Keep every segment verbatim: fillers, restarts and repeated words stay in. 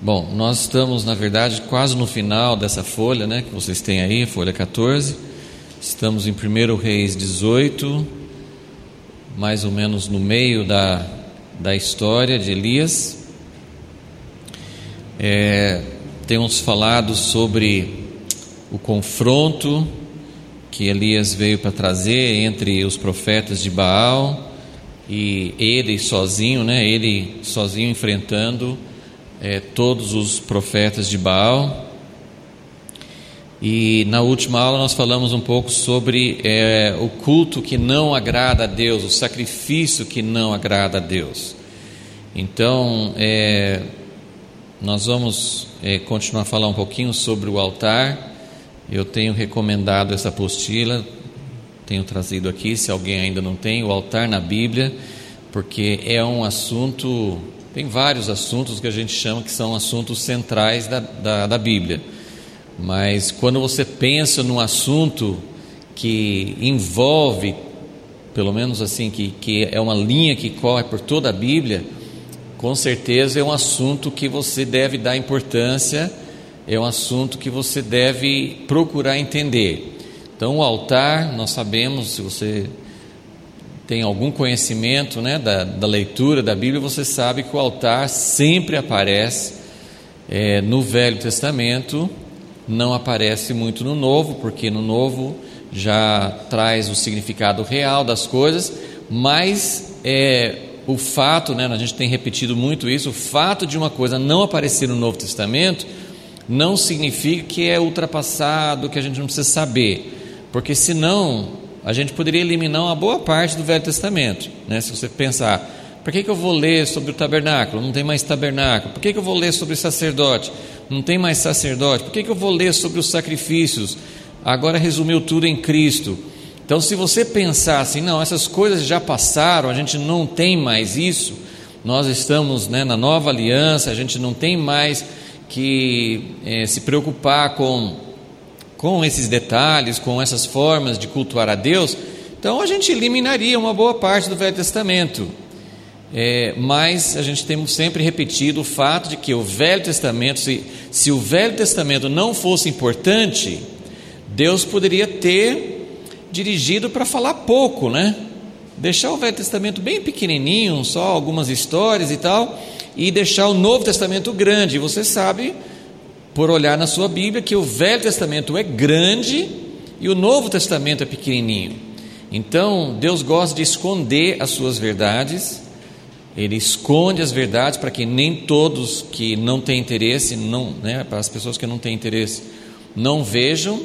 Bom, nós estamos, na verdade, quase no final dessa folha, né, que vocês têm aí, folha catorze. Estamos em primeiro Reis dezoito, mais ou menos no meio da, da história de Elias. É, temos falado sobre o confronto que Elias veio para trazer entre os profetas de Baal e ele sozinho, né, ele sozinho enfrentando É, todos os profetas de Baal. E na última aula nós falamos um pouco sobre é, o culto que não agrada a Deus, o sacrifício que não agrada a Deus. Então é, nós vamos é, continuar a falar um pouquinho sobre o altar. Eu tenho recomendado essa apostila, tenho trazido aqui, se alguém ainda não tem, o altar na Bíblia, porque é um assunto... Tem vários assuntos que a gente chama que são assuntos centrais da, da, da Bíblia, mas quando você pensa num assunto que envolve, pelo menos assim, que, que é uma linha que corre por toda a Bíblia, com certeza é um assunto que você deve dar importância, é um assunto que você deve procurar entender. Então o altar, nós sabemos, se você tem algum conhecimento, né, da, da leitura da Bíblia, você sabe que o altar sempre aparece é, no Velho Testamento, não aparece muito no Novo, porque no Novo já traz o significado real das coisas, mas é, o fato, né, a gente tem repetido muito isso, o fato de uma coisa não aparecer no Novo Testamento não significa que é ultrapassado, que a gente não precisa saber, porque senão a gente poderia eliminar uma boa parte do Velho Testamento, né? Se você pensar, por que, que eu vou ler sobre o tabernáculo? Não tem mais tabernáculo. Por que, que eu vou ler sobre o sacerdote? Não tem mais sacerdote. Por que, que eu vou ler sobre os sacrifícios? Agora resumiu tudo em Cristo. Então, se você pensar assim, não, essas coisas já passaram, a gente não tem mais isso, nós estamos, né, na nova aliança, a gente não tem mais que é, se preocupar com... com esses detalhes, com essas formas de cultuar a Deus, então a gente eliminaria uma boa parte do Velho Testamento. É, mas a gente tem sempre repetido o fato de que o Velho Testamento, se, se o Velho Testamento não fosse importante, Deus poderia ter dirigido para falar pouco, né? Deixar o Velho Testamento bem pequenininho, só algumas histórias e tal, e deixar o Novo Testamento grande. E você sabe, por olhar na sua Bíblia, que o Velho Testamento é grande e o Novo Testamento é pequenininho. Então Deus gosta de esconder as suas verdades, Ele esconde as verdades para que nem todos que não têm interesse, não, né, para as pessoas que não têm interesse, não vejam,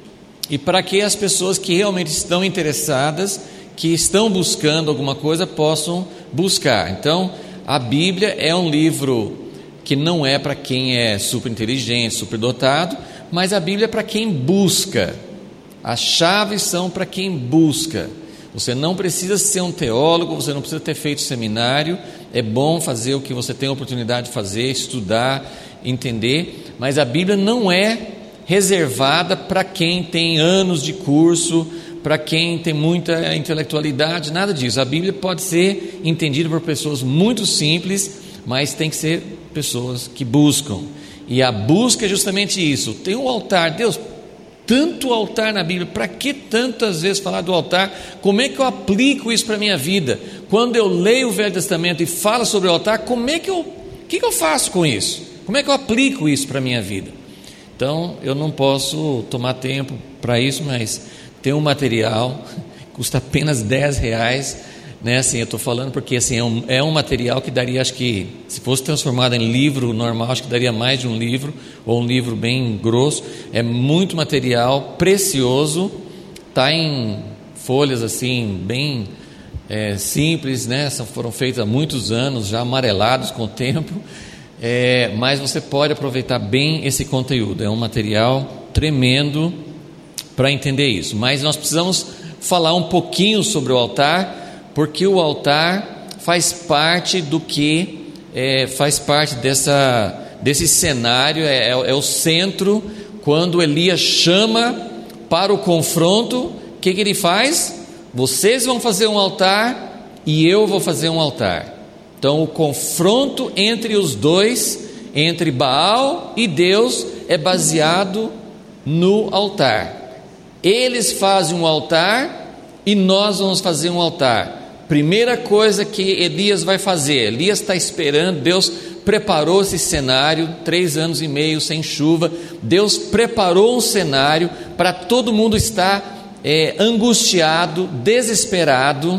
e para que as pessoas que realmente estão interessadas, que estão buscando alguma coisa, possam buscar. Então a Bíblia é um livro que não é para quem é super inteligente, super dotado, mas a Bíblia é para quem busca. As chaves são para quem busca. Você não precisa ser um teólogo, você não precisa ter feito seminário, é bom fazer o que você tem a oportunidade de fazer, estudar, entender, mas a Bíblia não é reservada para quem tem anos de curso, para quem tem muita intelectualidade, nada disso. A Bíblia pode ser entendida por pessoas muito simples, mas tem que ser pessoas que buscam, e a busca é justamente isso. Tem um altar, Deus, tanto altar na Bíblia, para que tantas vezes falar do altar? Como é que eu aplico isso para a minha vida? Quando eu leio o Velho Testamento e falo sobre o altar, como é que eu, o que, que eu faço com isso? Como é que eu aplico isso para a minha vida? Então eu não posso tomar tempo para isso, mas tem um material, custa apenas dez reais, né, assim, eu estou falando porque assim, é, um, é um material que daria, acho que, se fosse transformado em livro normal, acho que daria mais de um livro, ou um livro bem grosso. É muito material, precioso, está em folhas assim, bem é, simples, né, foram feitas há muitos anos, já amarelados com o tempo, é, mas você pode aproveitar bem esse conteúdo. É um material tremendo para entender isso, mas nós precisamos falar um pouquinho sobre o altar, porque o altar faz parte do que é, faz parte dessa, desse cenário, é, é o centro. Quando Elias chama para o confronto, o que, que ele faz? Vocês vão fazer um altar e eu vou fazer um altar. Então o confronto entre os dois entre Baal e Deus é baseado no altar. Eles fazem um altar e nós vamos fazer um altar. Primeira coisa que Elias vai fazer, Elias está esperando, Deus preparou esse cenário, três anos e meio sem chuva, Deus preparou um cenário para todo mundo estar é, angustiado, desesperado.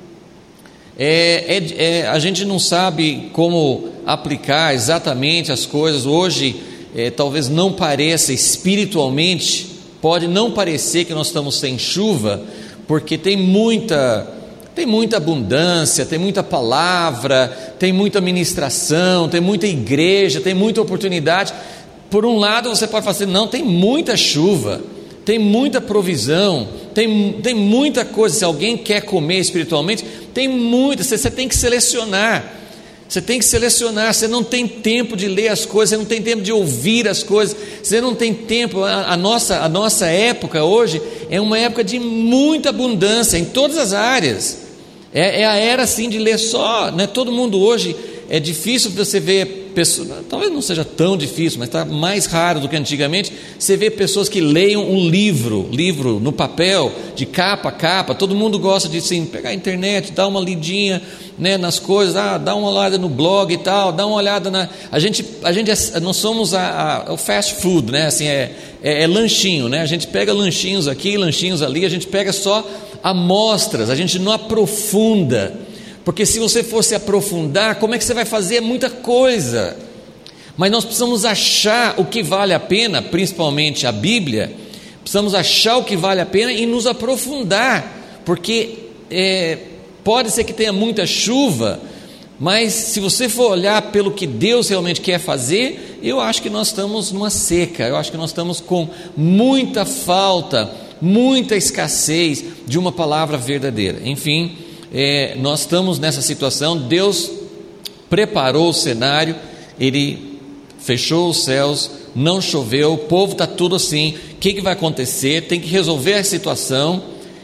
É, é, é, a gente não sabe como aplicar exatamente as coisas hoje, é, talvez não pareça espiritualmente, pode não parecer que nós estamos sem chuva, porque tem muita, tem muita abundância, tem muita palavra, tem muita ministração, tem muita igreja, tem muita oportunidade. Por um lado você pode falar assim, não, tem muita chuva, tem muita provisão, tem, tem muita coisa. Se alguém quer comer espiritualmente, tem muita, você, você tem que selecionar, você tem que selecionar, você não tem tempo de ler as coisas, você não tem tempo de ouvir as coisas, você não tem tempo, a, a, nossa, a nossa época hoje é uma época de muita abundância em todas as áreas, é, é a era assim de ler só, né? Todo mundo hoje, é difícil você ver pessoas, talvez não seja tão difícil, mas está mais raro do que antigamente, você vê pessoas que leiam um livro, livro no papel, de capa a capa. Todo mundo gosta de assim, pegar a internet, dar uma lidinha, né, nas coisas, ah, dá uma olhada no blog e tal, dá uma olhada na... A gente, a gente é, nós somos a, a, o fast food, né, assim, é, é, é lanchinho, né, a gente pega lanchinhos aqui, lanchinhos ali, a gente pega só amostras, a gente não aprofunda. Porque se você fosse aprofundar, como é que você vai fazer? É muita coisa. Mas nós precisamos achar o que vale a pena, principalmente a Bíblia, precisamos achar o que vale a pena e nos aprofundar, porque é, pode ser que tenha muita chuva, mas se você for olhar pelo que Deus realmente quer fazer, eu acho que nós estamos numa seca, eu acho que nós estamos com muita falta, muita escassez de uma palavra verdadeira. Enfim, É, nós estamos nessa situação. Deus preparou o cenário, Ele fechou os céus, não choveu, o povo está tudo assim, o que, que vai acontecer? Tem que resolver a situação,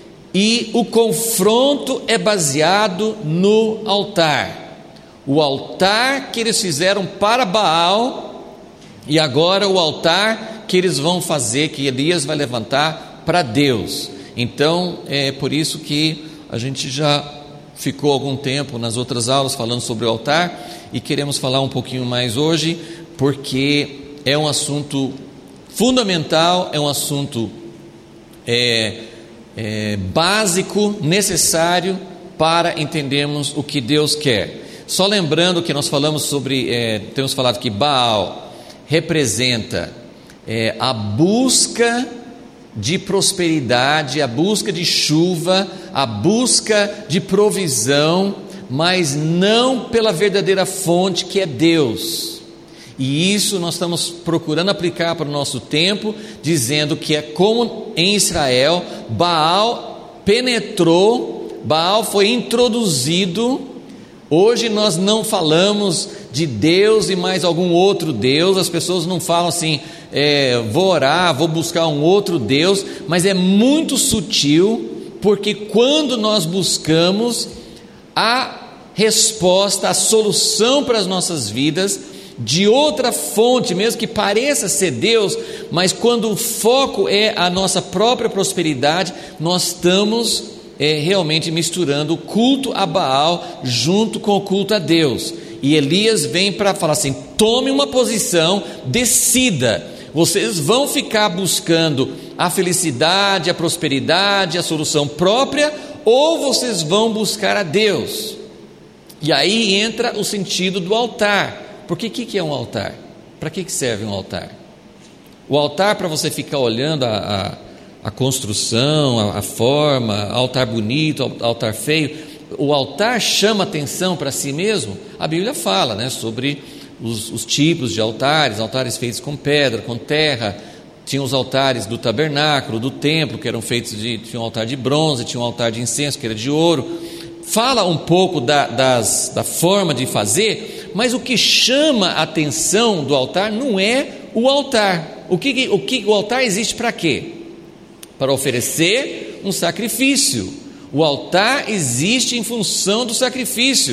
e o confronto é baseado no altar, o altar que eles fizeram para Baal, e agora o altar que eles vão fazer, que Elias vai levantar para Deus. Então é por isso que a gente já ficou algum tempo nas outras aulas falando sobre o altar, e queremos falar um pouquinho mais hoje, porque é um assunto fundamental, é um assunto é, é, básico, necessário para entendermos o que Deus quer. Só lembrando que nós falamos sobre, é, temos falado que Baal representa é, a busca de prosperidade, a busca de chuva, a busca de provisão, mas não pela verdadeira fonte, que é Deus. E isso nós estamos procurando aplicar para o nosso tempo, dizendo que é como em Israel, Baal penetrou, Baal foi introduzido. Hoje nós não falamos de Deus e mais algum outro Deus, as pessoas não falam assim, é, vou orar, vou buscar um outro Deus, mas é muito sutil, porque quando nós buscamos a resposta, a solução para as nossas vidas, de outra fonte, mesmo que pareça ser Deus, mas quando o foco é a nossa própria prosperidade, nós estamos é, realmente misturando o culto a Baal junto com o culto a Deus. E Elias vem para falar assim, tome uma posição, decida, vocês vão ficar buscando a felicidade, a prosperidade, a solução própria, ou vocês vão buscar a Deus? E aí entra o sentido do altar. Porque o que, que é um altar? Para que, que serve um altar? O altar, para você ficar olhando a, a, a construção, a, a forma, altar bonito, altar feio, o altar chama atenção para si mesmo. A Bíblia fala, né, sobre os, os tipos de altares, altares feitos com pedra, com terra. Tinha os altares do tabernáculo, do templo, que eram feitos de, tinha um altar de bronze, tinha um altar de incenso, que era de ouro. Fala um pouco da, das, da forma de fazer, mas o que chama a atenção do altar não é o altar. O que o, que, o altar existe para quê? Para oferecer um sacrifício. O altar existe em função do sacrifício.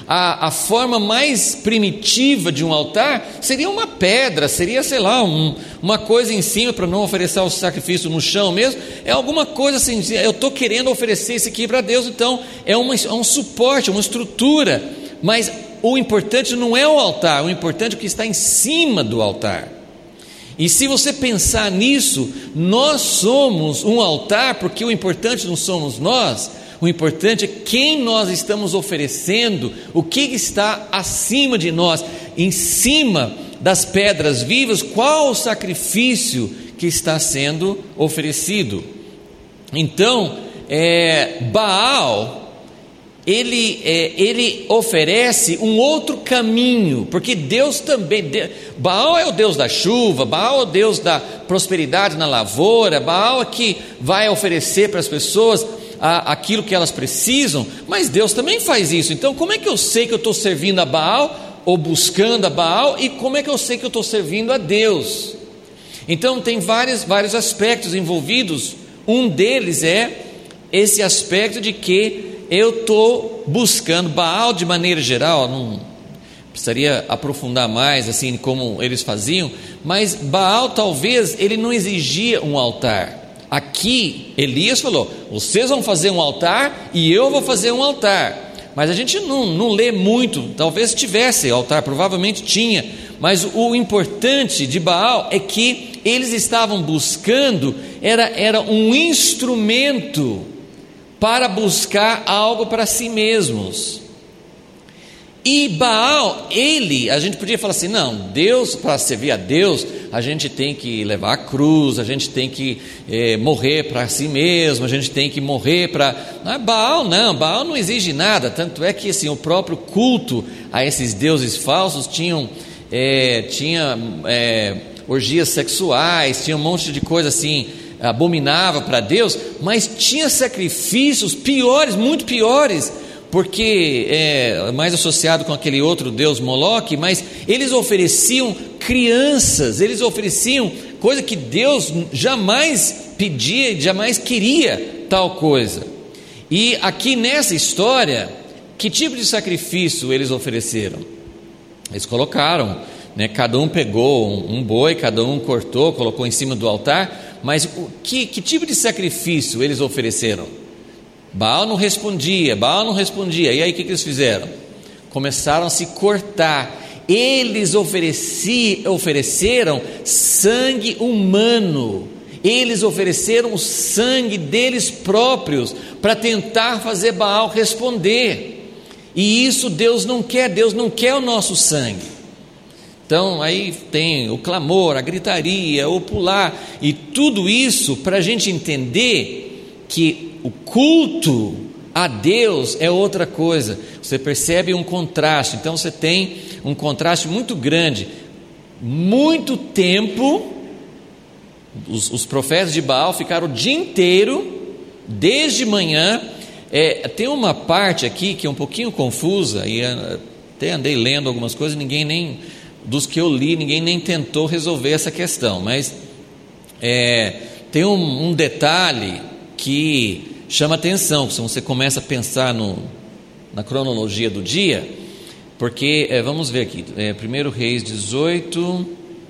a, a forma mais primitiva de um altar seria uma pedra, seria, sei lá, um, uma coisa em cima para não oferecer o sacrifício no chão mesmo. É alguma coisa assim, eu estou querendo oferecer isso aqui para Deus, então é, uma, é um suporte, uma estrutura. Mas o importante não é o altar, o importante é o que está em cima do altar. E se você pensar nisso, nós somos um altar, porque o importante não somos nós, o importante é quem nós estamos oferecendo, o que está acima de nós, em cima das pedras vivas, qual o sacrifício que está sendo oferecido. Então, é, Baal, Ele, é, ele oferece um outro caminho, porque Deus também, de, Baal é o Deus da chuva, Baal é o Deus da prosperidade na lavoura, Baal é que vai oferecer para as pessoas a, aquilo que elas precisam, mas Deus também faz isso. Então como é que eu sei que eu estou servindo a Baal, ou buscando a Baal, e como é que eu sei que eu estou servindo a Deus? Então tem vários, vários aspectos envolvidos. Um deles é esse aspecto de que eu estou buscando Baal de maneira geral, não precisaria aprofundar mais assim como eles faziam, mas Baal talvez ele não exigia um altar. Aqui Elias falou, vocês vão fazer um altar e eu vou fazer um altar, mas a gente não, não lê muito, talvez tivesse altar, provavelmente tinha, mas o importante de Baal é que eles estavam buscando, era, era um instrumento para buscar algo para si mesmos. E Baal, ele, a gente podia falar assim, não, Deus, para servir a Deus, a gente tem que levar a cruz, a gente tem que é, morrer para si mesmo, a gente tem que morrer para... Não, Baal não, Baal não exige nada, tanto é que assim, o próprio culto a esses deuses falsos tinham, é, tinha é, orgias sexuais, tinha um monte de coisa assim, abominava para Deus, mas tinha sacrifícios piores, muito piores, porque é mais associado com aquele outro deus Moloque, mas eles ofereciam crianças, eles ofereciam coisa que Deus jamais pedia e jamais queria tal coisa. E aqui nessa história, que tipo de sacrifício eles ofereceram? Eles colocaram, né, cada um pegou um, um boi, cada um cortou, colocou em cima do altar. Mas o, que, que tipo de sacrifício eles ofereceram? Baal não respondia, Baal não respondia. E aí o que, que eles fizeram? Começaram a se cortar. Eles ofereci, ofereceram sangue humano. Eles ofereceram o sangue deles próprios para tentar fazer Baal responder. E isso Deus não quer, Deus não quer o nosso sangue. Então aí tem o clamor, a gritaria, o pular, e tudo isso para a gente entender que o culto a Deus é outra coisa. Você percebe um contraste, então você tem um contraste muito grande. Muito tempo, os, os profetas de Baal ficaram o dia inteiro, desde manhã. É, tem uma parte aqui que é um pouquinho confusa, e até andei lendo algumas coisas, ninguém nem... dos que eu li, ninguém nem tentou resolver essa questão, mas é, tem um, um detalhe que chama atenção, se você começa a pensar no, na cronologia do dia, porque, é, vamos ver aqui, é, primeiro Reis dezoito,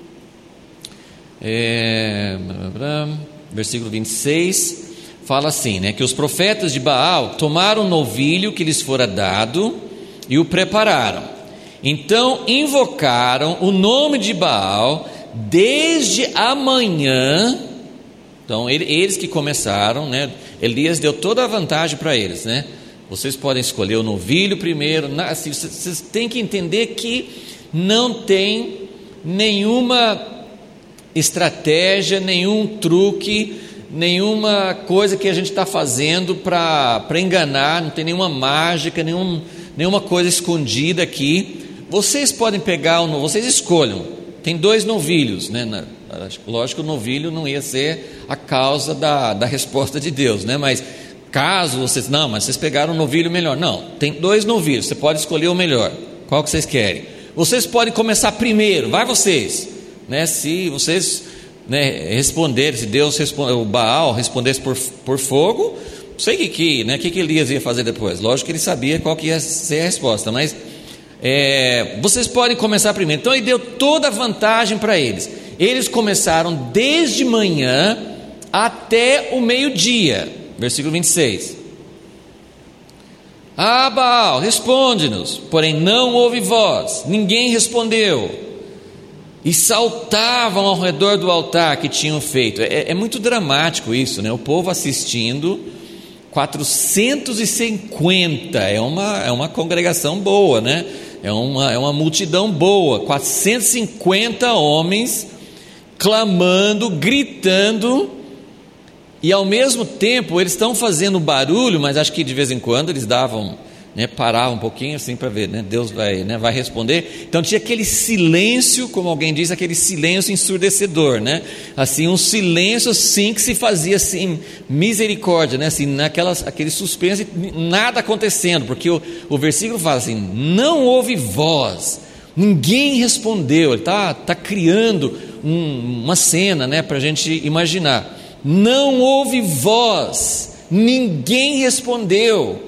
é, versículo vinte e seis, fala assim, né, que os profetas de Baal tomaram o novilho que lhes fora dado e o prepararam. Então invocaram o nome de Baal desde a manhã. Então eles que começaram, né? Elias deu toda a vantagem para eles, né? Vocês podem escolher o novilho primeiro. Assim, vocês têm que entender que não tem nenhuma estratégia, nenhum truque, nenhuma coisa que a gente está fazendo para para enganar. Não tem nenhuma mágica, nenhum, nenhuma coisa escondida aqui. Vocês podem pegar, vocês escolham, tem dois novilhos, né? Lógico que o novilho não ia ser a causa da, da resposta de Deus, né? Mas caso vocês, não, mas vocês pegaram um novilho melhor, não, tem dois novilhos, você pode escolher o melhor, qual que vocês querem? Vocês podem começar primeiro, vai vocês, né? Se vocês, né, responderem, se Deus responde, o Baal respondesse por, por fogo, não sei o que, que, né, que, que Elias ia fazer depois. Lógico que ele sabia qual que ia ser a resposta, mas é, vocês podem começar primeiro. Então ele deu toda a vantagem para eles. Eles começaram desde manhã até o meio-dia. Versículo vinte e seis. Ah, Baal, responde-nos. Porém não houve voz, ninguém respondeu. E saltavam ao redor do altar que tinham feito. É, é muito dramático isso, né? O povo assistindo, quatrocentos e cinquenta, é uma, é uma congregação boa, né? É uma, é uma multidão boa, quatrocentos e cinquenta homens clamando, gritando, e ao mesmo tempo eles estão fazendo barulho, mas acho que de vez em quando eles davam, né, paravam um pouquinho assim para ver, né, Deus vai, né, vai responder. Então tinha aquele silêncio, como alguém diz, aquele silêncio ensurdecedor, né? Assim, um silêncio assim que se fazia assim, misericórdia, né? Assim, naquelas, aquele suspense, nada acontecendo, porque o, o versículo fala assim: não houve voz, ninguém respondeu. Ele está tá criando um, uma cena, né, para a gente imaginar. Não houve voz, ninguém respondeu.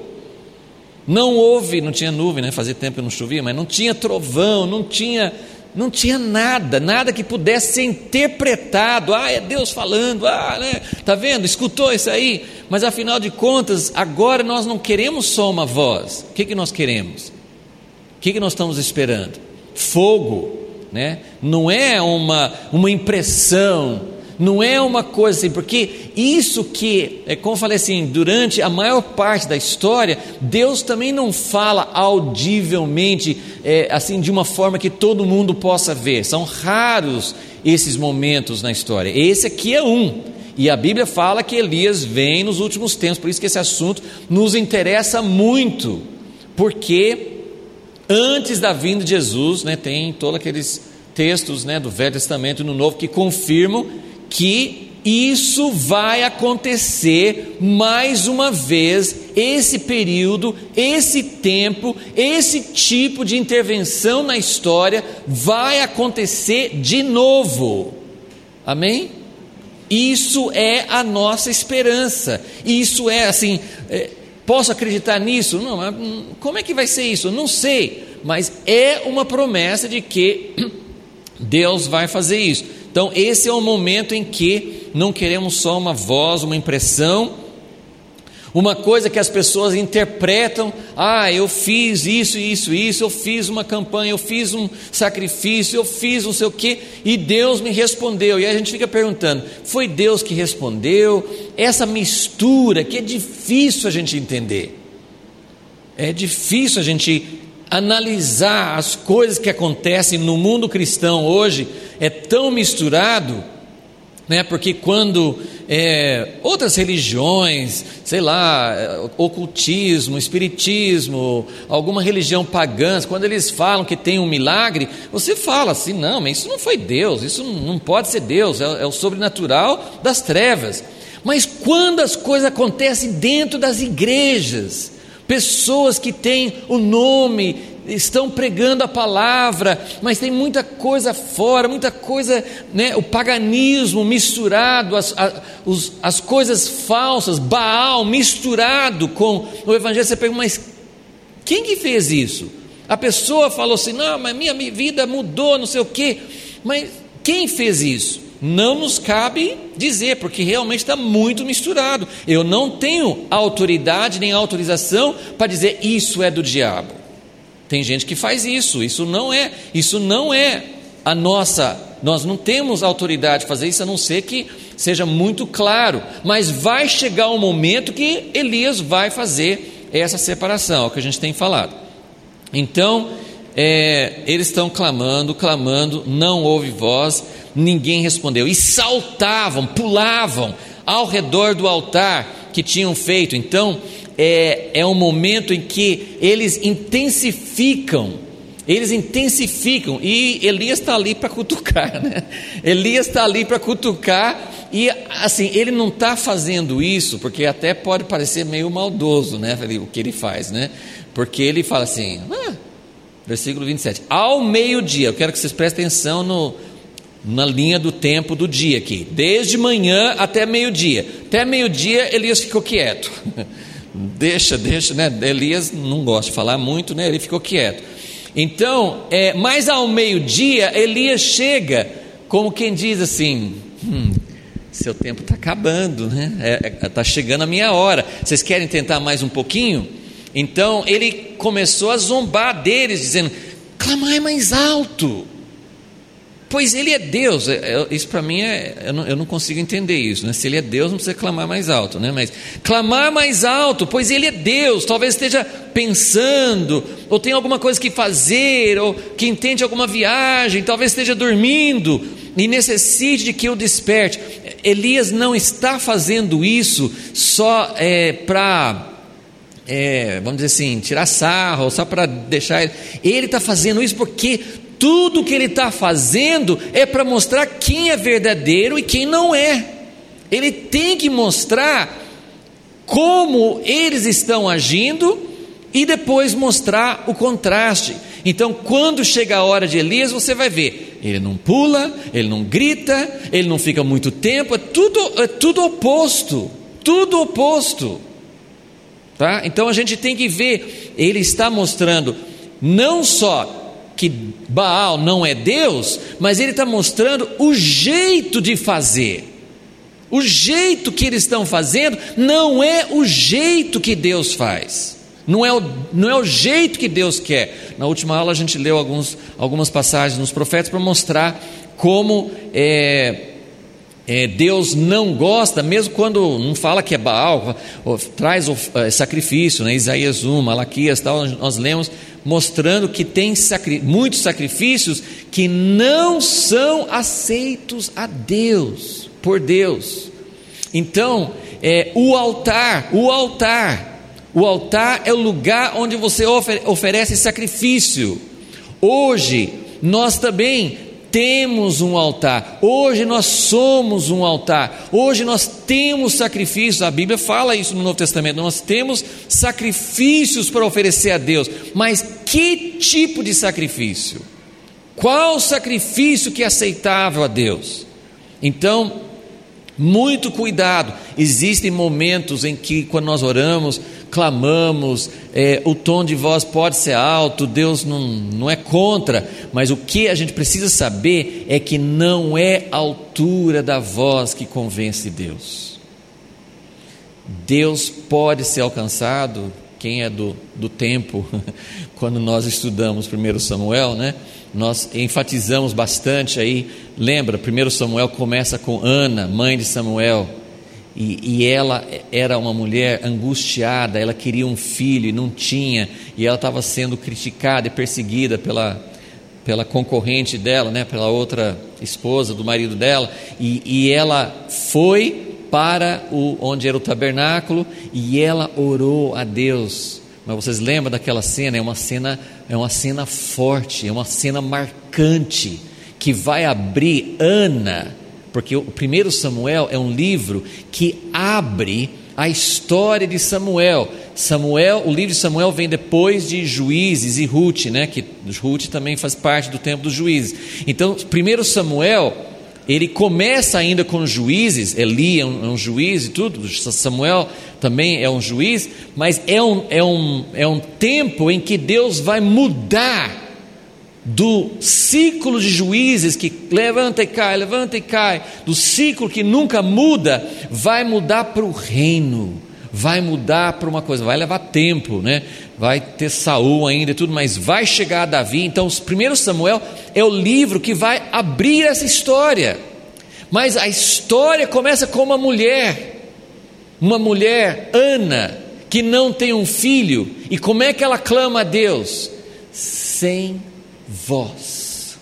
Não houve, não tinha nuvem, né? Fazia tempo que não chovia, mas não tinha trovão, não tinha, não tinha nada, nada que pudesse ser interpretado. Ah, é Deus falando, ah, né? Tá vendo? Escutou isso aí? Mas afinal de contas, agora nós não queremos só uma voz. O que que nós queremos? O que que nós estamos esperando? Fogo, né? Não é uma, uma impressão. Não é uma coisa assim, porque isso que, é como eu falei assim, durante a maior parte da história, Deus também não fala audivelmente, é, assim, de uma forma que todo mundo possa ver. São raros esses momentos na história. Esse aqui é um, e a Bíblia fala que Elias vem nos últimos tempos, por isso que esse assunto nos interessa muito, porque antes da vinda de Jesus, né, tem todos aqueles textos, né, do Velho Testamento e no Novo que confirmam que isso vai acontecer mais uma vez, esse período, esse tempo, esse tipo de intervenção na história vai acontecer de novo. Amém? Isso é a nossa esperança. Isso é assim, é, posso acreditar nisso? Não, mas como é que vai ser isso? Eu não sei, mas é uma promessa de que Deus vai fazer isso. Então esse é o momento em que não queremos só uma voz, uma impressão, uma coisa que as pessoas interpretam. Ah, eu fiz isso, isso, isso, eu fiz uma campanha, eu fiz um sacrifício, eu fiz não sei o quê, e Deus me respondeu. E aí a gente fica perguntando, foi Deus que respondeu? Essa mistura que é difícil a gente entender, é difícil a gente analisar as coisas que acontecem no mundo cristão hoje. É tão misturado, né? Porque quando é, outras religiões, sei lá, ocultismo, espiritismo, alguma religião pagã, quando eles falam que tem um milagre, você fala assim, não, mas isso não foi Deus, isso não pode ser Deus, é, é o sobrenatural das trevas. Mas quando as coisas acontecem dentro das igrejas, pessoas que têm o nome, estão pregando a palavra, mas tem muita coisa fora, muita coisa, né, o paganismo misturado, as, a, os, as coisas falsas, Baal misturado com o evangelho. Você pergunta, mas quem que fez isso? A pessoa falou assim, não, mas minha, minha vida mudou, não sei o quê, mas quem fez isso? Não nos cabe dizer, porque realmente está muito misturado. Eu não tenho autoridade nem autorização para dizer isso é do diabo. Tem gente que faz isso, isso não é, isso não é a nossa, nós não temos autoridade de fazer isso, a não ser que seja muito claro, mas vai chegar um momento que Elias vai fazer essa separação, é o que a gente tem falado. Então, é, eles estão clamando, clamando, não houve voz, ninguém respondeu, e saltavam, pulavam ao redor do altar que tinham feito. Então, É, é um momento em que eles intensificam, eles intensificam, e Elias está ali para cutucar, né? Elias está ali para cutucar, e assim, ele não está fazendo isso, porque até pode parecer meio maldoso, né? O que ele faz, né? Porque ele fala assim, ah, versículo vinte e sete, ao meio-dia, eu quero que vocês prestem atenção no, na linha do tempo do dia aqui, desde manhã até meio-dia, até meio-dia Elias ficou quieto. Deixa, deixa, né? Elias não gosta de falar muito, né? Ele ficou quieto. Então, é, mais ao meio-dia, Elias chega, como quem diz assim, hum, seu tempo está acabando, né? Está é, chegando a minha hora, vocês querem tentar mais um pouquinho? Então ele começou a zombar deles, dizendo: clamai mais alto, pois ele é Deus. Isso para mim, é, eu, não, eu não consigo entender isso, né? Se ele é Deus, não precisa clamar mais alto, né? Mas clamar mais alto, pois ele é Deus. Talvez esteja pensando, ou tem alguma coisa que fazer, ou que intente alguma viagem, talvez esteja dormindo e necessite de que eu desperte. Elias não está fazendo isso só é, para... É, vamos dizer assim, tirar sarro, só para deixar ele. Ele está fazendo isso porque tudo que ele está fazendo é para mostrar quem é verdadeiro e quem não é. Ele tem que mostrar como eles estão agindo e depois mostrar o contraste. Então, quando chega a hora de Elias, você vai ver, ele não pula, ele não grita, ele não fica muito tempo, é tudo, é tudo oposto, tudo oposto. Tá? Então a gente tem que ver, ele está mostrando não só que Baal não é Deus, mas ele está mostrando o jeito de fazer. O jeito que eles estão fazendo não é o jeito que Deus faz, não é o, não é o jeito que Deus quer. Na última aula a gente leu alguns, algumas passagens nos profetas para mostrar como é, É, Deus não gosta, mesmo quando não fala que é Baal, ou, ou, traz o, é, sacrifício, né? Isaías um, Malaquias, tal, nós lemos mostrando que tem sacri, muitos sacrifícios que não são aceitos a Deus, por Deus. Então, é, o altar, o altar, o altar é o lugar onde você ofer, oferece sacrifício. Hoje, nós também temos um altar, hoje nós somos um altar, hoje nós temos sacrifícios, a Bíblia fala isso no Novo Testamento, nós temos sacrifícios para oferecer a Deus, mas que tipo de sacrifício? Qual sacrifício que é aceitável a Deus? Então, muito cuidado. Existem momentos em que, quando nós oramos, clamamos, é, o tom de voz pode ser alto, Deus não, não é contra, mas o que a gente precisa saber é que não é a altura da voz que convence Deus. Deus pode ser alcançado. Quem é do, do tempo, quando nós estudamos primeiro Samuel, né? Nós enfatizamos bastante aí, lembra, primeiro Samuel começa com Ana, mãe de Samuel, e, e ela era uma mulher angustiada, ela queria um filho e não tinha, e ela estava sendo criticada e perseguida pela, pela concorrente dela, né, pela outra esposa do marido dela, e, e ela foi para o, onde era o tabernáculo, e ela orou a Deus. Mas vocês lembram daquela cena? É uma cena, é uma cena forte, é uma cena marcante, que vai abrir Ana, porque o primeiro Samuel é um livro que abre a história de Samuel. Samuel, o livro de Samuel vem depois de Juízes e Ruth, né? Que Ruth também faz parte do tempo dos Juízes. Então, primeiro Samuel, ele começa ainda com juízes. Eli é um, é um juiz e tudo, Samuel também é um juiz, mas é um, é, um, é um tempo em que Deus vai mudar do ciclo de juízes que levanta e cai, levanta e cai, do ciclo que nunca muda, vai mudar para o reino, vai mudar para uma coisa, vai levar tempo, né? Vai ter Saul ainda e tudo, mas vai chegar a Davi. Então, o primeiro Samuel é o livro que vai abrir essa história, mas a história começa com uma mulher, uma mulher, Ana, que não tem um filho, e como é que ela clama a Deus? Sem voz,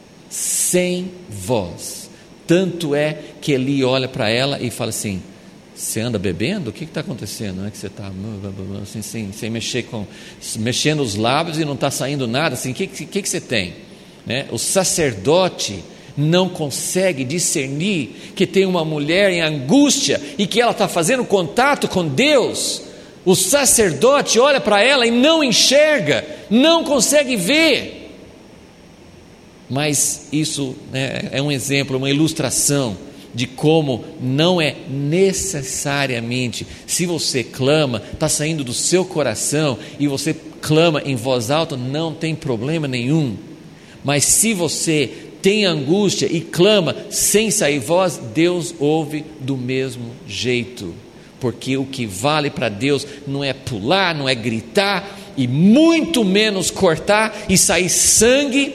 sem voz. Tanto é que Eli olha para ela e fala assim: você anda bebendo? O que está acontecendo? Não é que você está assim, sem, sem mexer com, mexendo os lábios e não está saindo nada, assim, o que, que, que você tem? Né? O sacerdote não consegue discernir que tem uma mulher em angústia e que ela está fazendo contato com Deus. O sacerdote olha para ela e não enxerga, não consegue ver. Mas isso, né, é um exemplo, uma ilustração de como não é necessariamente, se você clama, está saindo do seu coração e você clama em voz alta, não tem problema nenhum. Mas se você tem angústia e clama sem sair voz, Deus ouve do mesmo jeito. Porque o que vale para Deus não é pular, não é gritar, e muito menos cortar e sair sangue.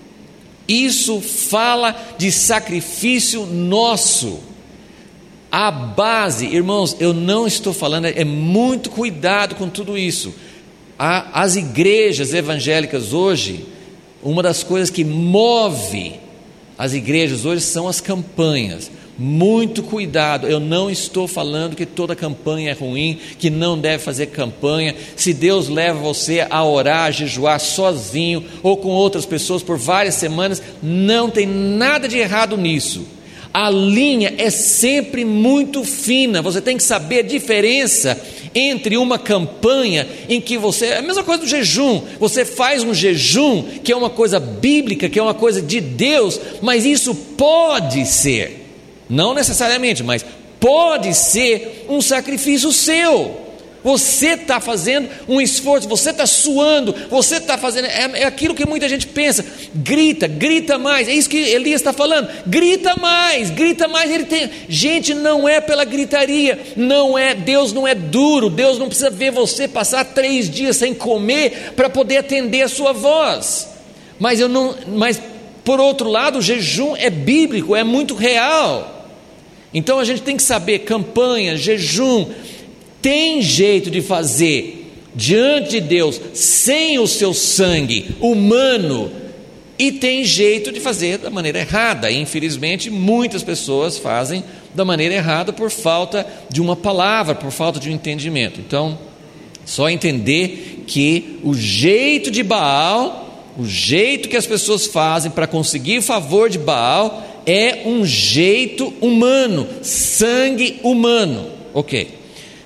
Isso fala de sacrifício nosso. A base, irmãos, eu não estou falando, é muito cuidado com tudo isso. As igrejas evangélicas hoje, uma das coisas que move as igrejas hoje são as campanhas. Muito cuidado, eu não estou falando que toda campanha é ruim, que não deve fazer campanha. Se Deus leva você a orar, a jejuar sozinho ou com outras pessoas por várias semanas, não tem nada de errado nisso. A linha é sempre muito fina, você tem que saber a diferença entre uma campanha em que você, é a mesma coisa do jejum, você faz um jejum que é uma coisa bíblica, que é uma coisa de Deus, mas isso pode ser, não necessariamente, mas pode ser um sacrifício seu. Você está fazendo um esforço, você está suando, você está fazendo, é, é aquilo que muita gente pensa, grita, grita mais, é isso que Elias está falando, grita mais, grita mais, ele tem, gente, não é pela gritaria, não é, Deus não é duro, Deus não precisa ver você passar três dias sem comer, para poder atender a sua voz, mas eu não, mas por outro lado, o jejum é bíblico, é muito real, então a gente tem que saber, campanha, jejum, tem jeito de fazer diante de Deus sem o seu sangue humano, e tem jeito de fazer da maneira errada. E infelizmente muitas pessoas fazem da maneira errada por falta de uma palavra, por falta de um entendimento. Então, só entender que o jeito de Baal, o jeito que as pessoas fazem para conseguir favor de Baal, é um jeito humano, sangue humano. Ok.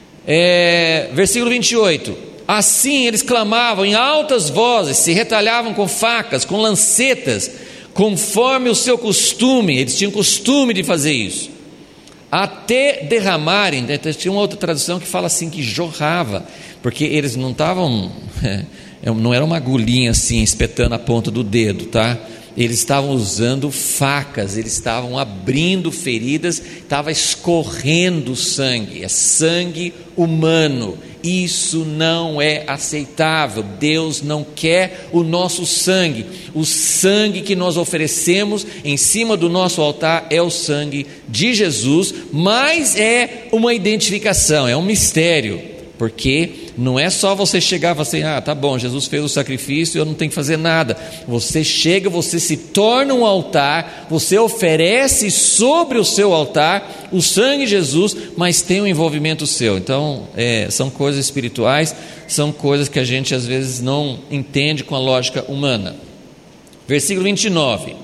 É, versículo vinte e oito, assim eles clamavam em altas vozes, se retalhavam com facas, com lancetas, conforme o seu costume, eles tinham costume de fazer isso, até derramarem, tinha uma outra tradução que fala assim, que jorrava, porque eles não estavam, não era uma agulhinha assim, espetando a ponta do dedo, tá? Eles estavam usando facas, eles estavam abrindo feridas, estava escorrendo sangue, é sangue humano, isso não é aceitável, Deus não quer o nosso sangue, o sangue que nós oferecemos em cima do nosso altar é o sangue de Jesus, mas é uma identificação, é um mistério, porque não é só você chegar e falar assim, ah, tá bom, Jesus fez o sacrifício, eu não tenho que fazer nada. Você chega, você se torna um altar, você oferece sobre o seu altar o sangue de Jesus, mas tem um envolvimento seu. Então, é, são coisas espirituais, são coisas que a gente às vezes não entende com a lógica humana. Versículo vinte e nove.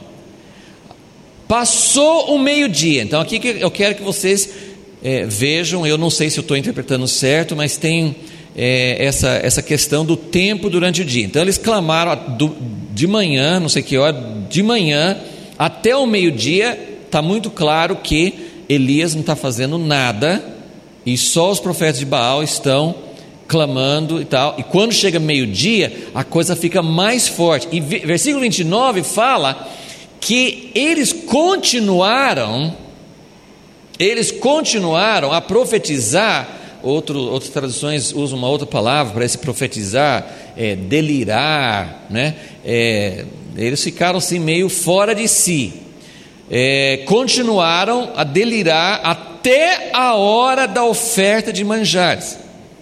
Passou o meio-dia. Então, aqui eu quero que vocês é, vejam, eu não sei se eu estou interpretando certo, mas tem... É, essa, essa questão do tempo durante o dia. Então eles clamaram do, de manhã, não sei que hora, de manhã até o meio-dia. Está muito claro que Elias não está fazendo nada e só os profetas de Baal estão clamando e tal, e quando chega meio-dia a coisa fica mais forte, e versículo vinte e nove fala que eles continuaram eles continuaram a profetizar. Outro, outras traduções usam uma outra palavra para esse profetizar, é, delirar, né? É, eles ficaram assim meio fora de si, é, continuaram a delirar até a hora da oferta de manjares,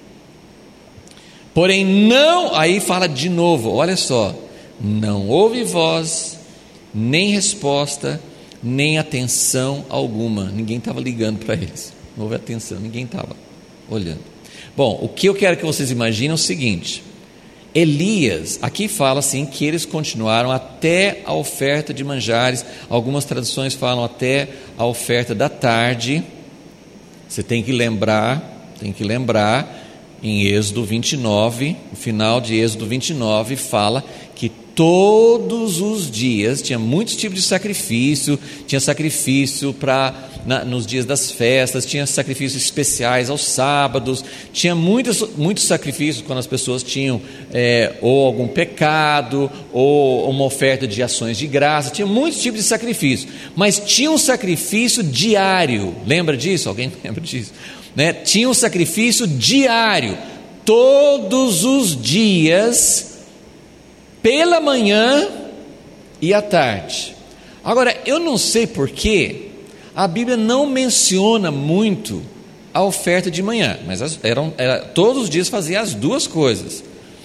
porém não, aí fala de novo, olha só, não houve voz, nem resposta, nem atenção alguma, ninguém estava ligando para eles, não houve atenção, ninguém estava olhando. Bom, o que eu quero que vocês imaginem é o seguinte, Elias, aqui fala assim que eles continuaram até a oferta de manjares, algumas traduções falam até a oferta da tarde. Você tem que lembrar, tem que lembrar, em Êxodo vinte e nove, no final de Êxodo vinte e nove, fala que todos os dias, tinha muitos tipos de sacrifício, tinha sacrifício para nos dias das festas, tinha sacrifícios especiais aos sábados, tinha muitos, muitos sacrifícios quando as pessoas tinham é, ou algum pecado, ou uma oferta de ações de graça, tinha muitos tipos de sacrifício, mas tinha um sacrifício diário, lembra disso? Alguém lembra disso? Né? Tinha um sacrifício diário, todos os dias, pela manhã e à tarde. Agora, eu não sei porquê, a Bíblia não menciona muito a oferta de manhã, mas eram, era, todos os dias fazia as duas coisas.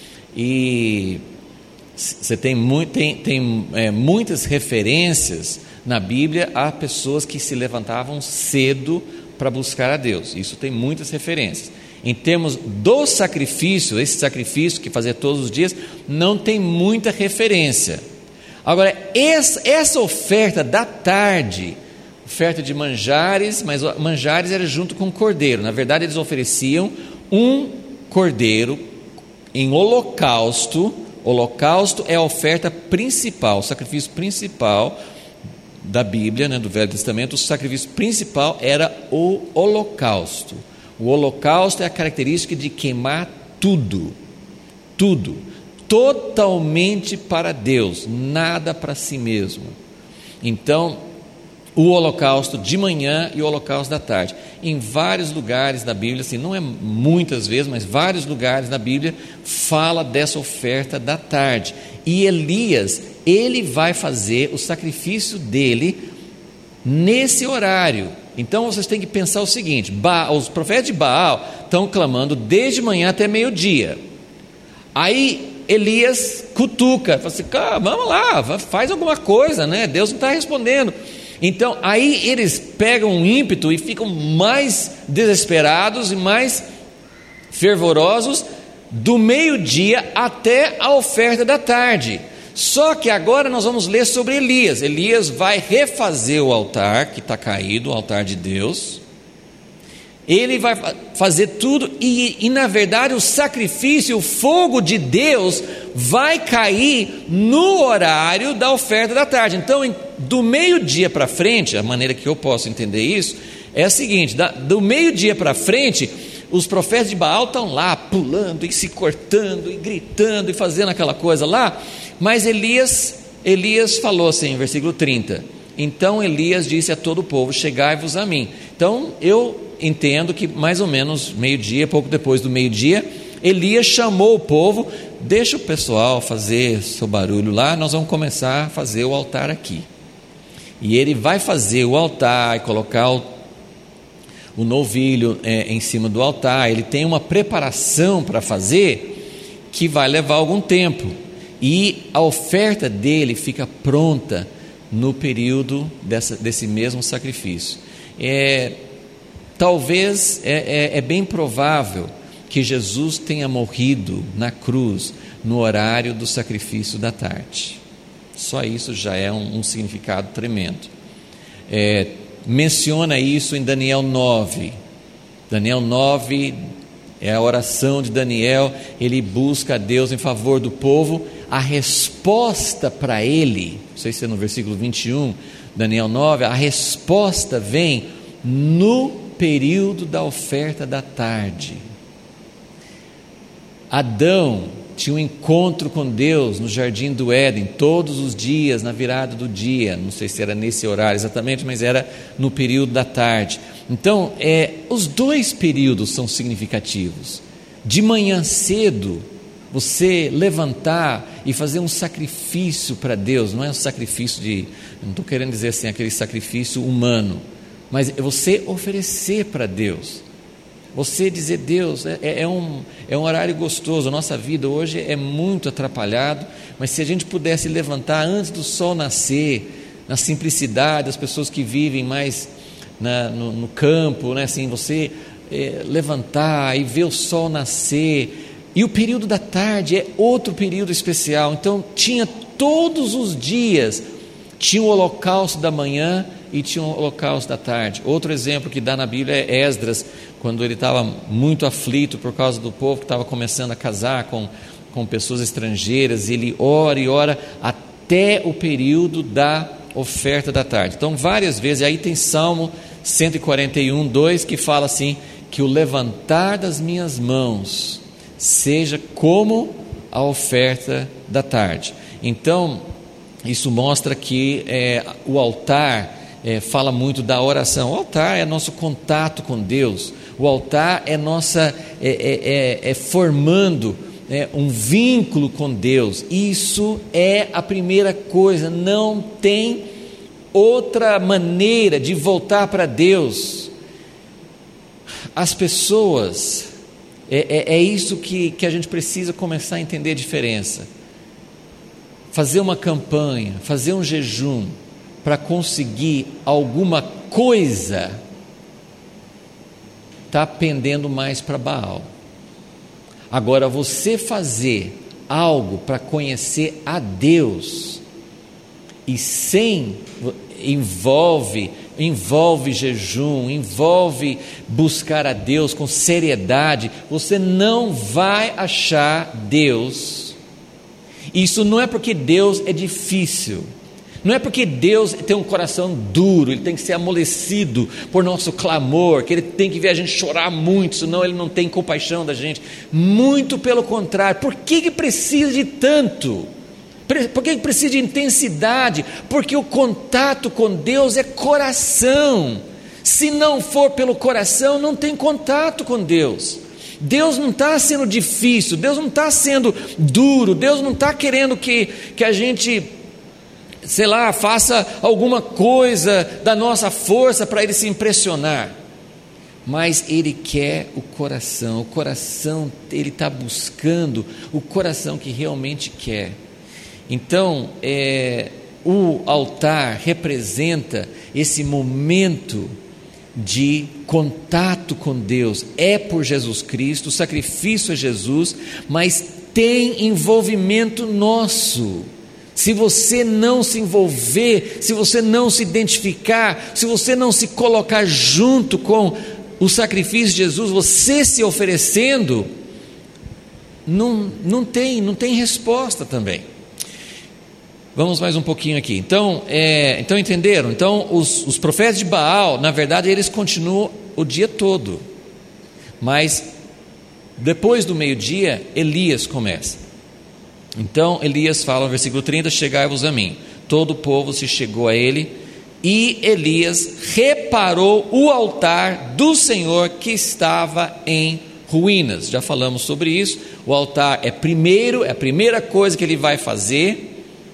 E você tem, muito, tem, tem é, muitas referências na Bíblia a pessoas que se levantavam cedo para buscar a Deus. Isso tem muitas referências. Em termos do sacrifício, esse sacrifício que fazia todos os dias, não tem muita referência. Agora, essa, essa oferta da tarde, oferta de manjares, mas manjares era junto com o cordeiro. Na verdade, eles ofereciam um cordeiro em holocausto. Holocausto é a oferta principal, o sacrifício principal da Bíblia, né, do Velho Testamento. O sacrifício principal era o holocausto. O holocausto é a característica de queimar tudo, tudo, totalmente para Deus, nada para si mesmo. Então, o holocausto de manhã e o holocausto da tarde. Em vários lugares da Bíblia, assim, não é muitas vezes, mas vários lugares da Bíblia fala dessa oferta da tarde. E Elias, ele vai fazer o sacrifício dele nesse horário. Então vocês têm que pensar o seguinte: ba- os profetas de Baal estão clamando desde manhã até meio-dia. Aí Elias cutuca, fala assim: ah, vamos lá, faz alguma coisa, né? Deus não está respondendo. Então aí eles pegam um ímpeto e ficam mais desesperados e mais fervorosos do meio-dia até a oferta da tarde. Só que agora nós vamos ler sobre Elias. Elias vai refazer o altar que está caído, o altar de Deus. Ele vai fazer tudo e, e na verdade o sacrifício, o fogo de Deus vai cair no horário da oferta da tarde. Então, em, do meio-dia para frente, a maneira que eu posso entender isso é a seguinte: da, do meio-dia para frente, os profetas de Baal estão lá pulando e se cortando e gritando e fazendo aquela coisa lá. Mas Elias, Elias falou assim, versículo trinta: então Elias disse a todo o povo: chegai-vos a mim. Então eu entendo que mais ou menos meio-dia, pouco depois do meio-dia, Elias chamou o povo: deixa o pessoal fazer seu barulho lá, nós vamos começar a fazer o altar aqui. E ele vai fazer o altar e colocar o, o novilho é, em cima do altar. Ele tem uma preparação para fazer que vai levar algum tempo. E a oferta dele fica pronta no período dessa, desse mesmo sacrifício. É, talvez, é, é, é bem provável que Jesus tenha morrido na cruz no horário do sacrifício da tarde. Só isso já é um, um significado tremendo. É, menciona isso em Daniel nove. Daniel nove é a oração de Daniel. Ele busca a Deus em favor do povo. A resposta para ele, não sei se é no versículo vinte e um, Daniel nove, a resposta vem no período da oferta da tarde. Adão tinha um encontro com Deus no jardim do Éden, todos os dias, na virada do dia. Não sei se era nesse horário exatamente, mas era no período da tarde. Então, é, os dois períodos são significativos. De manhã cedo, você levantar e fazer um sacrifício para Deus, não é um sacrifício de, não estou querendo dizer assim, aquele sacrifício humano, mas é você oferecer para Deus, você dizer: Deus, é, é, um, é um horário gostoso, a nossa vida hoje é muito atrapalhado, mas se a gente pudesse levantar antes do sol nascer, na simplicidade, as pessoas que vivem mais na, no, no campo, né, assim, você é, levantar e ver o sol nascer. E o período da tarde é outro período especial. Então tinha todos os dias, tinha o holocausto da manhã e tinha o holocausto da tarde. Outro exemplo que dá na Bíblia é Esdras, quando ele estava muito aflito por causa do povo que estava começando a casar com com pessoas estrangeiras, ele ora e ora até o período da oferta da tarde. Então várias vezes, aí tem Salmo cento e quarenta e um, dois, que fala assim, que o levantar das minhas mãos seja como a oferta da tarde. Então isso mostra que é, o altar é, fala muito da oração. O altar é nosso contato com Deus, o altar é nossa é, é, é, é formando é, um vínculo com Deus. Isso é a primeira coisa. Não tem outra maneira de voltar para Deus. As pessoas, é, é, é isso que, que a gente precisa começar a entender a diferença. Fazer uma campanha, fazer um jejum para conseguir alguma coisa, está pendendo mais para Baal. Agora, você fazer algo para conhecer a Deus, e sem, envolve, envolve jejum, envolve buscar a Deus com seriedade, você não vai achar Deus. Isso não é porque Deus é difícil, não é porque Deus tem um coração duro, Ele tem que ser amolecido por nosso clamor, que Ele tem que ver a gente chorar muito, senão Ele não tem compaixão da gente. Muito pelo contrário. Por que que precisa de tanto? Por que precisa de intensidade? Porque o contato com Deus é coração. Se não for pelo coração, não tem contato com Deus. Deus não está sendo difícil, Deus não está sendo duro, Deus não está querendo que, que a gente, sei lá, faça alguma coisa da nossa força para Ele se impressionar. Mas Ele quer o coração, o coração, Ele está buscando o coração que realmente quer. Então, é, o altar representa esse momento de contato com Deus. É por Jesus Cristo, o sacrifício é Jesus, mas tem envolvimento nosso. Se você não se envolver, se você não se identificar, se você não se colocar junto com o sacrifício de Jesus, você se oferecendo, não, não tem, não tem resposta também. Vamos mais um pouquinho aqui. Então, é, então entenderam? Então, os, os profetas de Baal, na verdade, eles continuam o dia todo. Mas, depois do meio-dia, Elias começa. Então, Elias fala no versículo trinta, chegai-vos a mim. Todo o povo se chegou a ele, e Elias reparou o altar do Senhor que estava em ruínas. Já falamos sobre isso. O altar é primeiro, é a primeira coisa que ele vai fazer.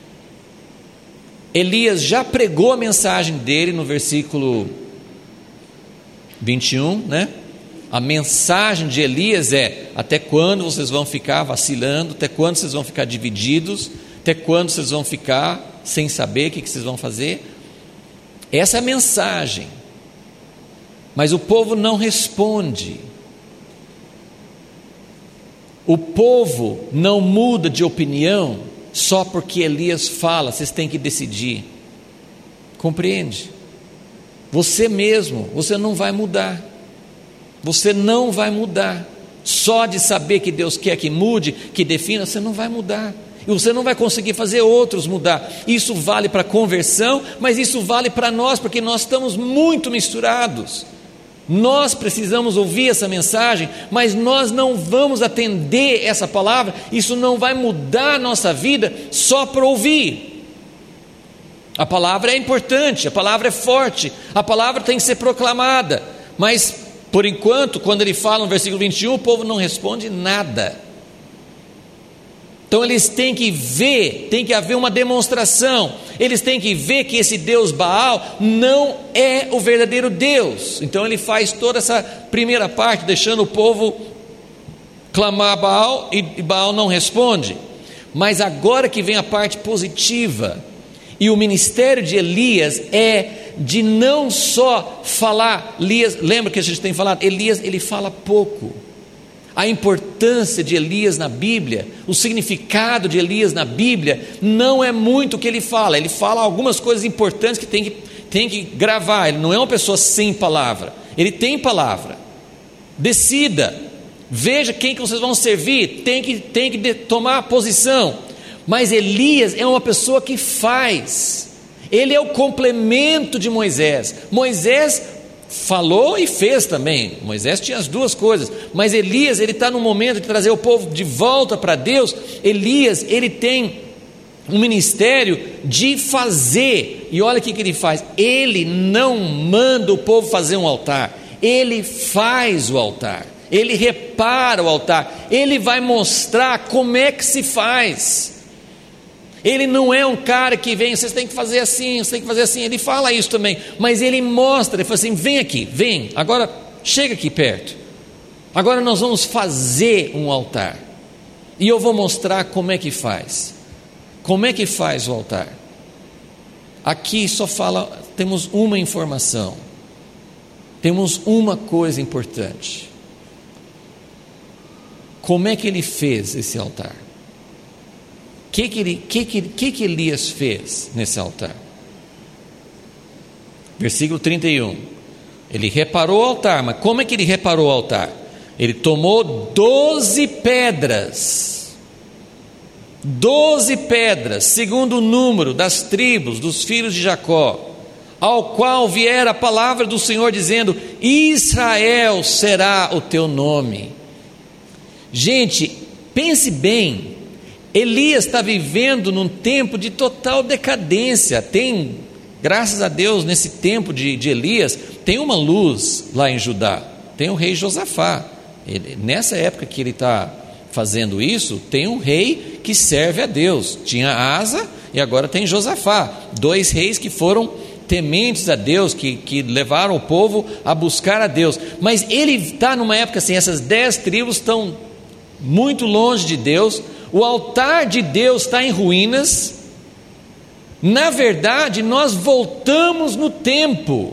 Elias já pregou a mensagem dele no versículo vinte e um, né? A mensagem de Elias é: até quando vocês vão ficar vacilando? Até quando vocês vão ficar divididos? Até quando vocês vão ficar sem saber o que vocês vão fazer? Essa é a mensagem. Mas o povo não responde. O povo não muda de opinião só porque Elias fala, vocês têm que decidir. Compreende? Você mesmo, você não vai mudar. Você não vai mudar. Só de saber que Deus quer que mude, que defina, você não vai mudar. E você não vai conseguir fazer outros mudar. Isso vale para a conversão, mas isso vale para nós, porque nós estamos muito misturados. Nós precisamos ouvir essa mensagem, mas nós não vamos atender essa palavra. Isso não vai mudar a nossa vida só para ouvir. A palavra é importante, a palavra é forte, a palavra tem que ser proclamada. Mas, por enquanto, quando ele fala no versículo vinte e um, o povo não responde nada. Então eles têm que ver, tem que haver uma demonstração, eles têm que ver que esse Deus Baal não é o verdadeiro Deus. Então ele faz toda essa primeira parte, deixando o povo clamar a Baal, e Baal não responde. Mas agora que vem a parte positiva, e o ministério de Elias é de não só falar, Elias, lembra que a gente tem falado, Elias ele fala pouco. A importância de Elias na Bíblia, o significado de Elias na Bíblia, não é muito o que ele fala. Ele fala algumas coisas importantes que tem que, tem que gravar. Ele não é uma pessoa sem palavra, ele tem palavra. Decida, veja quem que vocês vão servir, tem que, tem que tomar posição. Mas Elias é uma pessoa que faz, ele é o complemento de Moisés. Moisés falou e fez também, Moisés tinha as duas coisas, mas Elias, ele está no momento de trazer o povo de volta para Deus. Elias, ele tem um ministério de fazer, e olha o que, que ele faz, ele não manda o povo fazer um altar, ele faz o altar, ele repara o altar, ele vai mostrar como é que se faz. Ele não é um cara que vem, vocês têm que fazer assim, vocês têm que fazer assim, ele fala isso também, mas ele mostra, ele fala assim, vem aqui, vem, agora chega aqui perto, agora nós vamos fazer um altar, e eu vou mostrar como é que faz. Como é que faz o altar? Aqui só fala, temos uma informação, temos uma coisa importante. Como é que ele fez esse altar? O que que, ele, que, que, que que Elias fez nesse altar? Versículo trinta e um, ele reparou o altar, mas como é que ele reparou o altar? Ele tomou doze pedras, doze pedras, segundo o número das tribos dos filhos de Jacó, ao qual viera a palavra do Senhor dizendo, Israel será o teu nome. Gente, pense bem, Elias está vivendo num tempo de total decadência. Tem, graças a Deus, nesse tempo de, de Elias, tem uma luz lá em Judá, tem o rei Josafá. Ele, nessa época que ele está fazendo isso, tem um rei que serve a Deus. Tinha Asa e agora tem Josafá, dois reis que foram tementes a Deus, que, que levaram o povo a buscar a Deus. Mas ele está numa época assim, essas dez tribos estão muito longe de Deus, o altar de Deus está em ruínas. Na verdade, nós voltamos no tempo.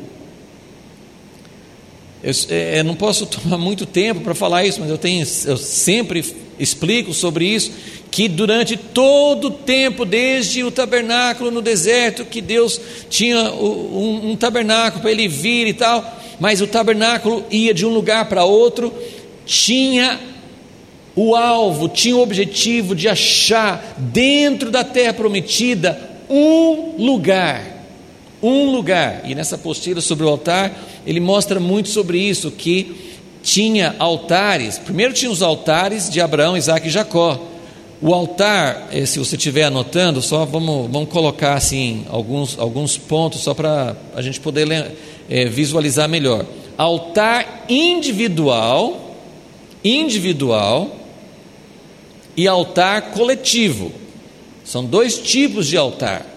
Eu, eu não posso tomar muito tempo para falar isso, mas eu, tenho, eu sempre explico sobre isso, que durante todo o tempo, desde o tabernáculo no deserto, que Deus tinha um, um tabernáculo para ele vir e tal, mas o tabernáculo ia de um lugar para outro, tinha o alvo, tinha o objetivo de achar dentro da terra prometida um lugar, um lugar, e nessa apostila sobre o altar, ele mostra muito sobre isso, que tinha altares. Primeiro tinha os altares de Abraão, Isaque e Jacó. O altar, se você estiver anotando, só vamos, vamos colocar assim, alguns, alguns pontos, só para a gente poder é, visualizar melhor. Altar individual, individual, e altar coletivo. São dois tipos de altar.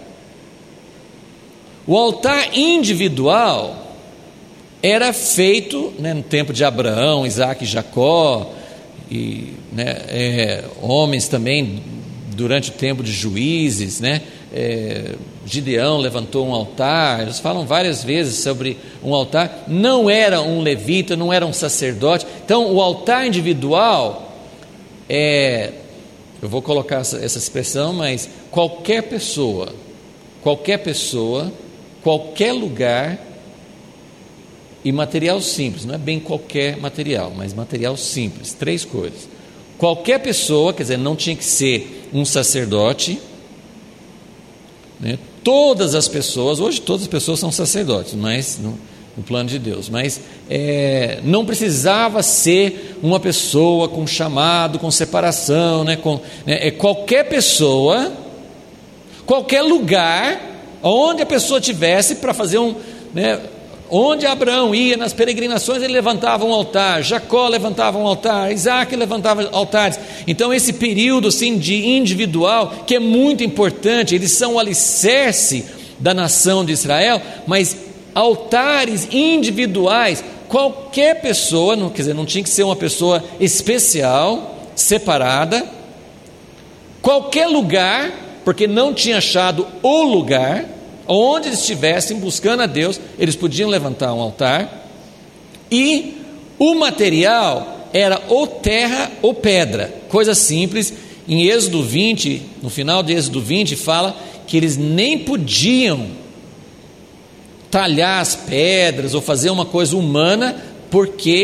O altar individual era feito, né, no tempo de Abraão, Isaque e Jacó, e né, é, homens também durante o tempo de Juízes, né, é, Gideão levantou um altar. Eles falam várias vezes sobre um altar. Não era um levita, não era um sacerdote. Então o altar individual é, eu vou colocar essa, essa expressão, mas qualquer pessoa, qualquer pessoa, qualquer lugar, e material simples, não é bem qualquer material, mas material simples, três coisas. Qualquer pessoa, quer dizer, não tinha que ser um sacerdote, né? Todas as pessoas, hoje todas as pessoas são sacerdotes, mas no, no plano de Deus, mas é, não precisava ser uma pessoa com chamado, com separação, né? Com, né? É qualquer pessoa, qualquer lugar, onde a pessoa tivesse para fazer um, né? Onde Abraão ia nas peregrinações, ele levantava um altar, Jacó levantava um altar, Isaque levantava altares. Então esse período assim de individual, que é muito importante, eles são o alicerce da nação de Israel, mas altares individuais, qualquer pessoa, não, quer dizer, não tinha que ser uma pessoa especial, separada, qualquer lugar, porque não tinha achado o lugar, onde eles estivessem buscando a Deus, eles podiam levantar um altar, e o material era ou terra ou pedra, coisa simples. Em Êxodo vinte, no final de Êxodo vinte, fala que eles nem podiam talhar as pedras ou fazer uma coisa humana, porque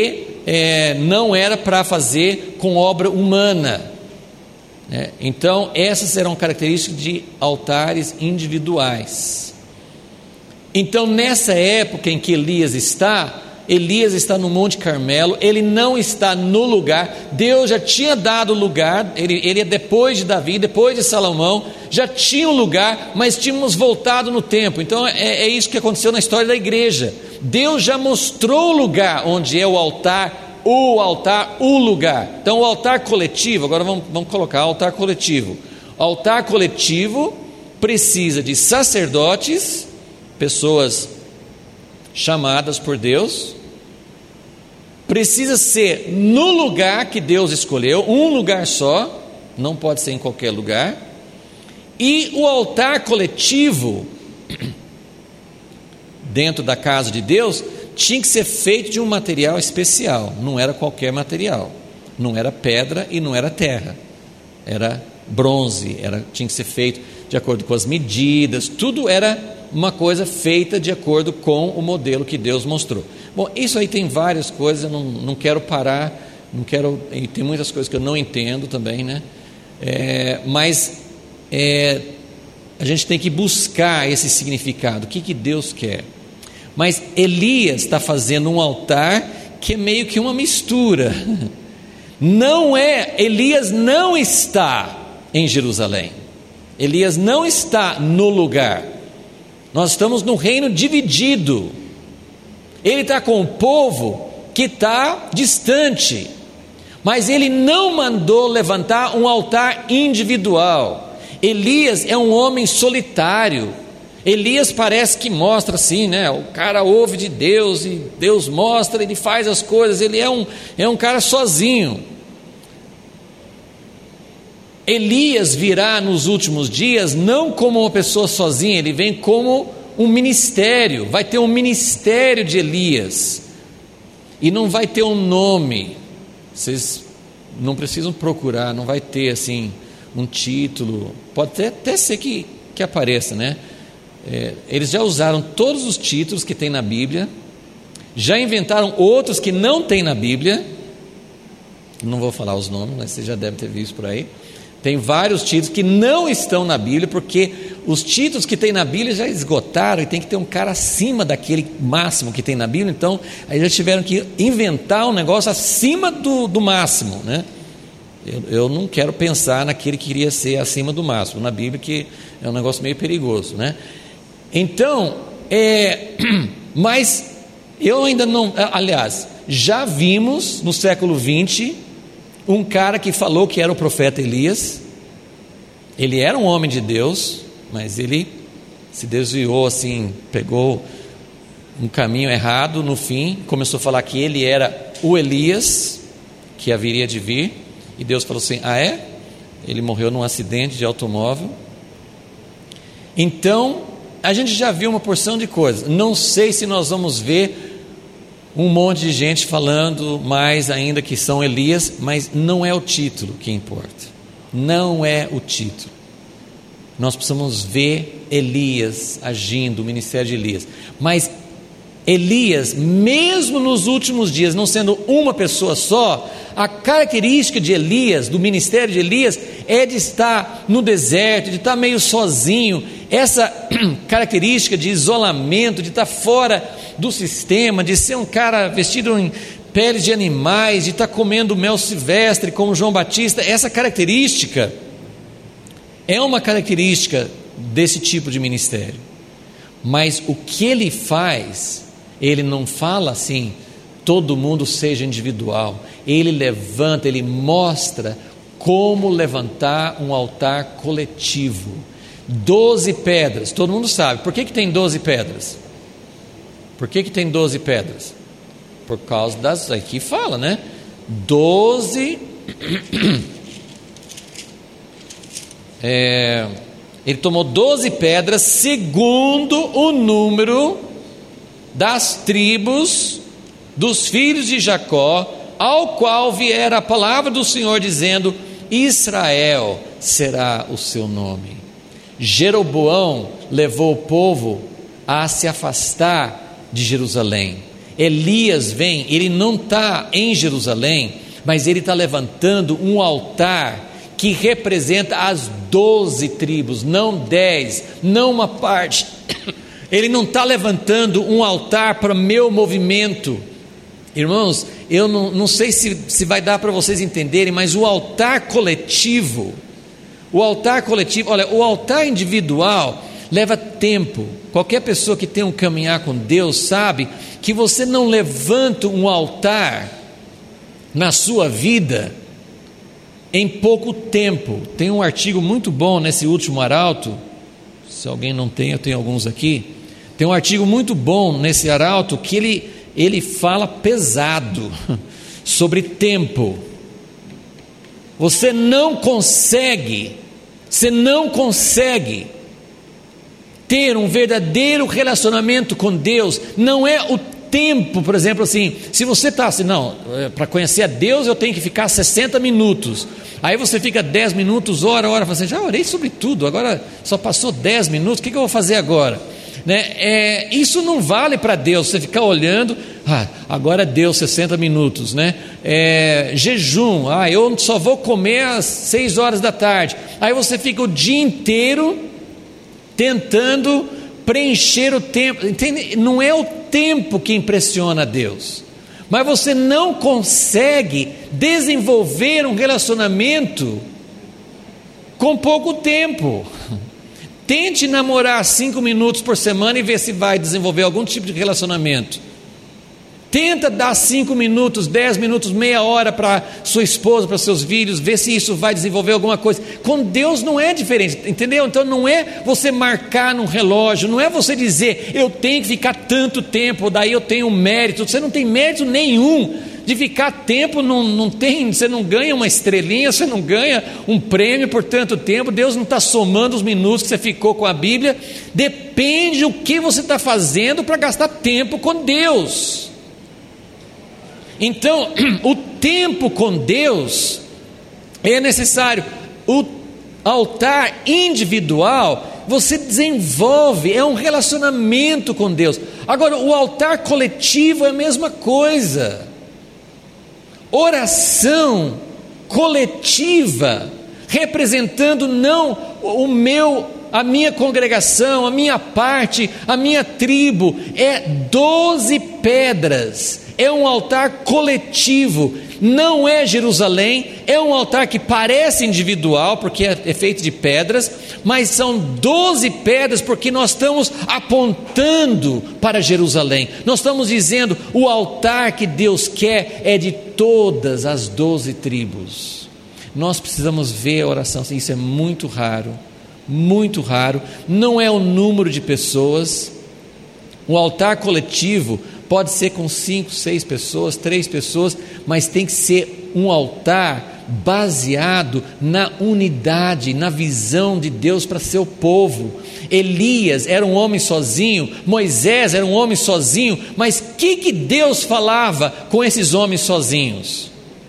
é, não era para fazer com obra humana, né? Então essas eram características de altares individuais. Então nessa época em que Elias está, Elias está no Monte Carmelo, ele não está no lugar, Deus já tinha dado lugar, ele, ele é depois de Davi, depois de Salomão, já tinha um lugar, mas tínhamos voltado no tempo. Então é, é isso que aconteceu na história da igreja. Deus já mostrou o lugar onde é o altar, o altar, o lugar. Então o altar coletivo, agora vamos, vamos colocar altar coletivo. O altar coletivo precisa de sacerdotes, pessoas chamadas por Deus, precisa ser no lugar que Deus escolheu, um lugar só, não pode ser em qualquer lugar. E o altar coletivo dentro da casa de Deus tinha que ser feito de um material especial, não era qualquer material, não era pedra e não era terra, era bronze, era, tinha que ser feito de acordo com as medidas, tudo era uma coisa feita de acordo com o modelo que Deus mostrou. Bom, isso aí tem várias coisas, eu não, não quero parar, não quero, e tem muitas coisas que eu não entendo também, né? É, mas é, a gente tem que buscar esse significado, o que, que Deus quer. Mas Elias está fazendo um altar que é meio que uma mistura. Não é, Elias não está em Jerusalém, Elias não está no lugar. Nós estamos no reino dividido. Ele está com o povo que está distante, mas ele não mandou levantar um altar individual. Elias é um homem solitário. Elias parece que mostra assim, né? O cara ouve de Deus e Deus mostra, ele faz as coisas, ele é um, é um cara sozinho. Elias virá nos últimos dias não como uma pessoa sozinha, ele vem como um ministério, vai ter um ministério de Elias, e não vai ter um nome, vocês não precisam procurar, não vai ter assim um título, pode até, até ser que, que apareça, né? É, eles já usaram todos os títulos que tem na Bíblia, já inventaram outros que não tem na Bíblia, não vou falar os nomes, mas vocês já devem ter visto por aí. Tem vários títulos que não estão na Bíblia, porque os títulos que tem na Bíblia já esgotaram e tem que ter um cara acima daquele máximo que tem na Bíblia. Então, aí já tiveram que inventar um negócio acima do, do máximo, né? Eu, eu não quero pensar naquele que queria ser acima do máximo na Bíblia, que é um negócio meio perigoso, né? Então, é, mas eu ainda não, aliás, já vimos no século vinte um cara que falou que era o profeta Elias. Ele era um homem de Deus, mas ele se desviou assim, pegou um caminho errado no fim, começou a falar que ele era o Elias que haveria de vir, e Deus falou assim: ah é? Ele morreu num acidente de automóvel. Então a gente já viu uma porção de coisas. Não sei se nós vamos ver um monte de gente falando mais ainda que são Elias, mas não é o título que importa, não é o título. Nós precisamos ver Elias agindo, o ministério de Elias. Mas Elias, mesmo nos últimos dias, não sendo uma pessoa só, a característica de Elias, do ministério de Elias, é de estar no deserto, de estar meio sozinho. Essa característica de isolamento, de estar fora do sistema, de ser um cara vestido em peles de animais, de estar comendo mel silvestre como João Batista, essa característica é uma característica desse tipo de ministério. Mas o que ele faz, ele não fala assim, todo mundo seja individual. Ele levanta, ele mostra como levantar um altar coletivo. Doze pedras, todo mundo sabe. Por que que tem doze pedras? Por que que tem doze pedras? Por causa das, aqui fala, né? Doze, é, ele tomou doze pedras segundo o número das tribos dos filhos de Jacó, ao qual viera a palavra do Senhor dizendo: Israel será o seu nome. Jeroboão levou o povo a se afastar de Jerusalém, Elias vem, ele não está em Jerusalém, mas ele está levantando um altar que representa as doze tribos, não dez, não uma parte. Ele não está levantando um altar para o meu movimento. Irmãos, eu não, não sei se, se vai dar para vocês entenderem, mas o altar coletivo, o altar coletivo, olha, o altar individual leva tempo. Qualquer pessoa que tem um caminhar com Deus sabe que você não levanta um altar na sua vida em pouco tempo. Tem um artigo muito bom nesse último Arauto, se alguém não tem, eu tenho alguns aqui. Tem um artigo muito bom nesse Arauto que ele, ele fala pesado sobre tempo. Você não consegue, você não consegue ter um verdadeiro relacionamento com Deus, não é o tempo, por exemplo, assim, se você está assim, não, para conhecer a Deus eu tenho que ficar sessenta minutos, aí você fica dez minutos, hora, hora, assim, já orei sobre tudo, agora só passou dez minutos, o que, que eu vou fazer agora? Né? É, isso não vale para Deus, você ficar olhando, ah, agora deu sessenta minutos, né? É, jejum, ah, eu só vou comer às seis horas da tarde, aí você fica o dia inteiro tentando preencher o tempo, entende? Não é o tempo que impressiona a Deus, mas você não consegue desenvolver um relacionamento com pouco tempo. Tente namorar cinco minutos por semana e ver se vai desenvolver algum tipo de relacionamento. Tenta dar cinco minutos, dez minutos, meia hora para sua esposa, para seus filhos, ver se isso vai desenvolver alguma coisa. Com Deus não é diferente, entendeu? Então não é você marcar num relógio, não é você dizer, eu tenho que ficar tanto tempo, daí eu tenho mérito. Você não tem mérito nenhum de ficar tempo, não, não tem, você não ganha uma estrelinha, você não ganha um prêmio por tanto tempo. Deus não está somando os minutos que você ficou com a Bíblia. Depende do que você está fazendo para gastar tempo com Deus. Então, o tempo com Deus é necessário. O altar individual você desenvolve, é um relacionamento com Deus. Agora, o altar coletivo é a mesma coisa. Oração coletiva, representando não o meu, a minha congregação, a minha parte, a minha tribo, é doze pedras. É um altar coletivo, não é Jerusalém, é um altar que parece individual, porque é, é feito de pedras, mas são doze pedras, porque nós estamos apontando para Jerusalém, nós estamos dizendo, o altar que Deus quer é de todas as doze tribos. Nós precisamos ver a oração, isso é muito raro, muito raro, não é o número de pessoas. O altar coletivo pode ser com cinco, seis pessoas, três pessoas, mas tem que ser um altar baseado na unidade, na visão de Deus para seu povo. Elias era um homem sozinho, Moisés era um homem sozinho, mas o que, que Deus falava com esses homens sozinhos?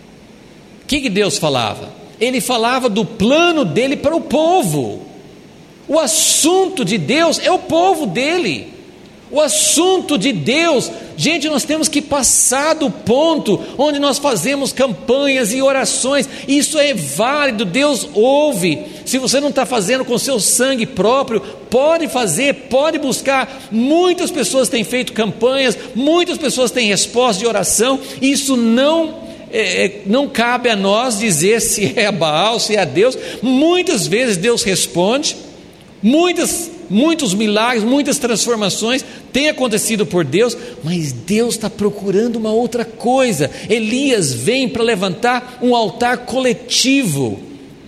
O que, que Deus falava? Ele falava do plano dele para o povo. O assunto de Deus é o povo dele. O assunto de Deus, gente, nós temos que passar do ponto onde nós fazemos campanhas e orações. Isso é válido, Deus ouve. Se você não está fazendo com seu sangue próprio, pode fazer, pode buscar. Muitas pessoas têm feito campanhas, muitas pessoas têm resposta de oração. Isso não, é, não cabe a nós dizer se é a Baal, se é a Deus. Muitas vezes Deus responde, muitas Muitos milagres, muitas transformações têm acontecido por Deus, mas Deus está procurando uma outra coisa. Elias vem para levantar um altar coletivo.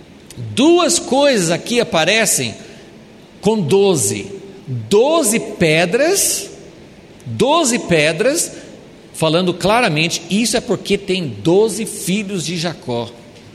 Duas coisas aqui aparecem com doze, doze pedras, doze pedras, falando claramente, isso é porque tem doze filhos de Jacó.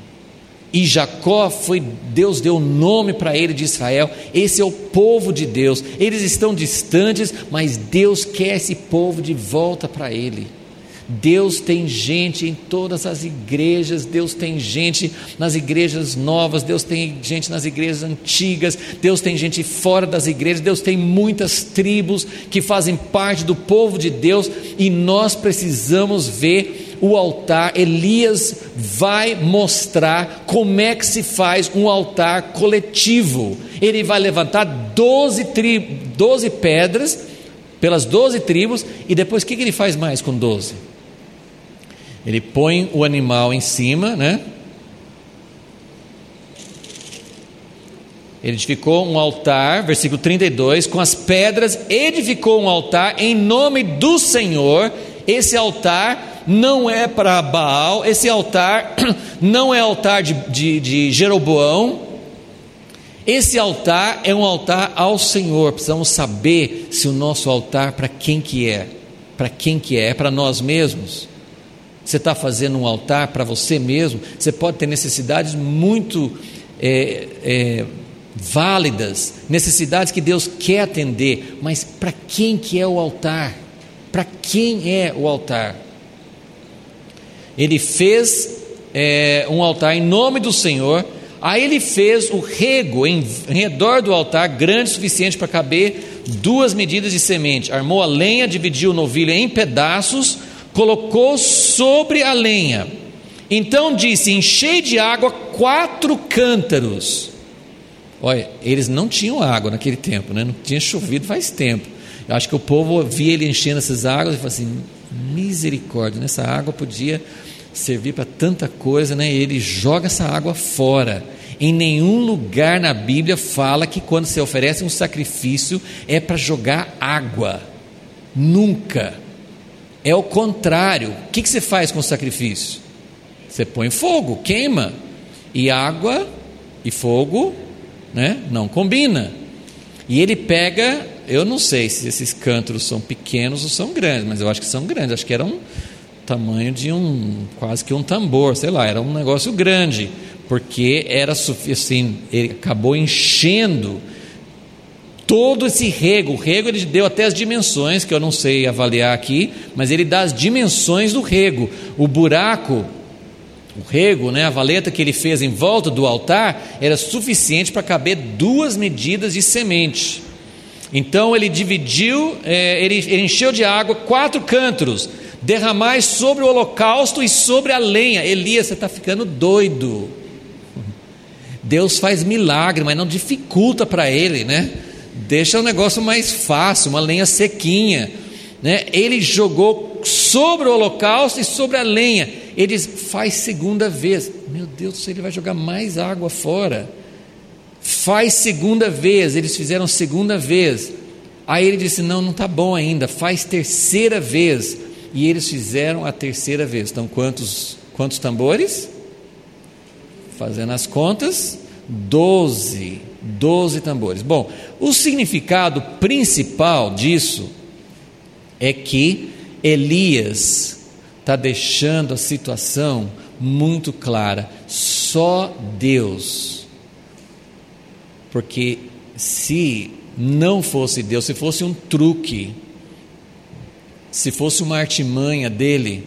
E Jacó foi, Deus deu nome para ele de Israel. Esse é o povo de Deus. Eles estão distantes, mas Deus quer esse povo de volta para ele. Deus tem gente em todas as igrejas, Deus tem gente nas igrejas novas, Deus tem gente nas igrejas antigas, Deus tem gente fora das igrejas, Deus tem muitas tribos que fazem parte do povo de Deus, e nós precisamos ver o altar. Elias vai mostrar como é que se faz um altar coletivo. Ele vai levantar doze, tri... doze pedras pelas doze tribos, e depois o que ele faz mais com doze? Ele põe o animal em cima, né? Ele edificou um altar, versículo trinta e dois, com as pedras edificou um altar em nome do Senhor. Esse altar não é para Baal, esse altar não é altar de, de, de Jeroboão, esse altar é um altar ao Senhor. Precisamos saber se o nosso altar, para quem que é, para quem que é, é para nós mesmos? Você está fazendo um altar para você mesmo? Você pode ter necessidades muito é, é, válidas, necessidades que Deus quer atender, mas para quem que é o altar? Para quem é o altar? Ele fez é, um altar em nome do Senhor. Aí ele fez o rego em, em redor do altar, grande o suficiente para caber duas medidas de semente. Armou a lenha, dividiu o novilho em pedaços, colocou sobre a lenha. Então disse: enchei de água quatro cântaros. Olha, eles não tinham água naquele tempo, né? Não tinha chovido faz tempo. Eu acho que o povo via ele enchendo essas águas e falava assim: misericórdia, nessa água podia servir para tanta coisa, né? Ele joga essa água fora. Em nenhum lugar na Bíblia fala que quando você oferece um sacrifício é para jogar água. Nunca. É o contrário. O que, que você faz com o sacrifício? Você põe fogo, queima. E água e fogo, né, não combina. E ele pega, eu não sei se esses cântaros são pequenos ou são grandes, mas eu acho que são grandes. Acho que era um tamanho de um, quase que um tambor, sei lá, era um negócio grande, porque era assim, ele acabou enchendo todo esse rego. O rego ele deu até as dimensões, que eu não sei avaliar aqui, mas ele dá as dimensões do rego. O buraco, o rego, né, a valeta que ele fez em volta do altar, era suficiente para caber duas medidas de semente. Então ele dividiu, é, ele, ele encheu de água quatro cântaros, derramai sobre o holocausto e sobre a lenha. Elias, você está ficando doido. Deus faz milagre, mas não dificulta para ele, né? Deixa o negócio mais fácil, uma lenha sequinha, né? Ele jogou sobre o holocausto e sobre a lenha. Ele diz: faz segunda vez. Meu Deus, ele vai jogar mais água fora. Faz segunda vez. Eles fizeram segunda vez. Aí ele disse: não, não está bom ainda, faz terceira vez. E eles fizeram a terceira vez. Então quantos, quantos tambores? Fazendo as contas, doze, doze tambores. Bom, o significado principal disso é que Elias está deixando a situação muito clara. Só Deus, porque se não fosse Deus, se fosse um truque, se fosse uma artimanha dele,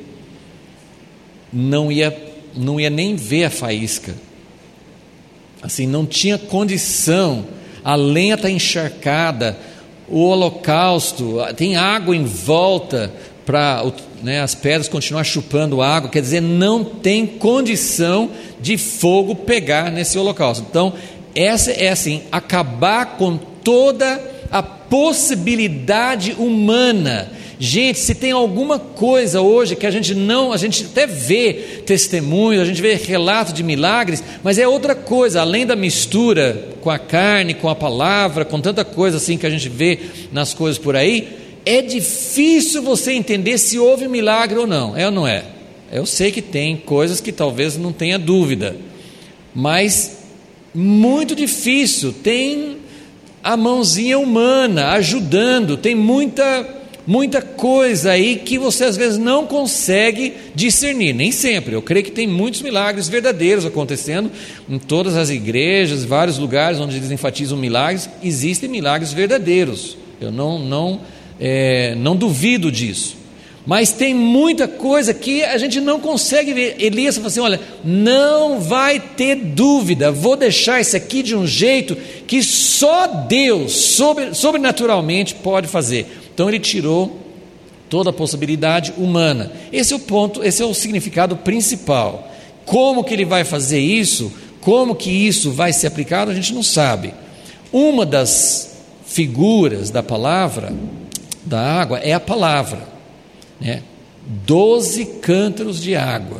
não ia, não ia nem ver a faísca. Assim, não tinha condição. A lenha está encharcada, o holocausto, tem água em volta para, né, as pedras continuar chupando água. Quer dizer, não tem condição de fogo pegar nesse holocausto. Então, essa é assim, acabar com toda a possibilidade humana. Gente, se tem alguma coisa hoje que a gente não, a gente até vê testemunhos, a gente vê relatos de milagres, mas é outra coisa, além da mistura com a carne, com a palavra, com tanta coisa assim que a gente vê nas coisas por aí, é difícil você entender se houve milagre ou não, é ou não é? Eu sei que tem coisas que talvez não tenha dúvida, mas muito difícil, tem a mãozinha humana ajudando, tem muita... muita coisa aí que você às vezes não consegue discernir, nem sempre. Eu creio que tem muitos milagres verdadeiros acontecendo em todas as igrejas, vários lugares onde eles enfatizam milagres, existem milagres verdadeiros, eu não, não, é, não duvido disso, Mas tem muita coisa que a gente não consegue ver. Elias falou assim: olha, não vai ter dúvida, vou deixar isso aqui de um jeito que só Deus, sobre, sobrenaturalmente, pode fazer. Então ele tirou toda a possibilidade humana. Esse é o ponto, esse é o significado principal. Como que ele vai fazer isso? Como que isso vai ser aplicado? A gente não sabe. Uma das figuras da palavra, da água, é a palavra, né? Doze cântaros de água.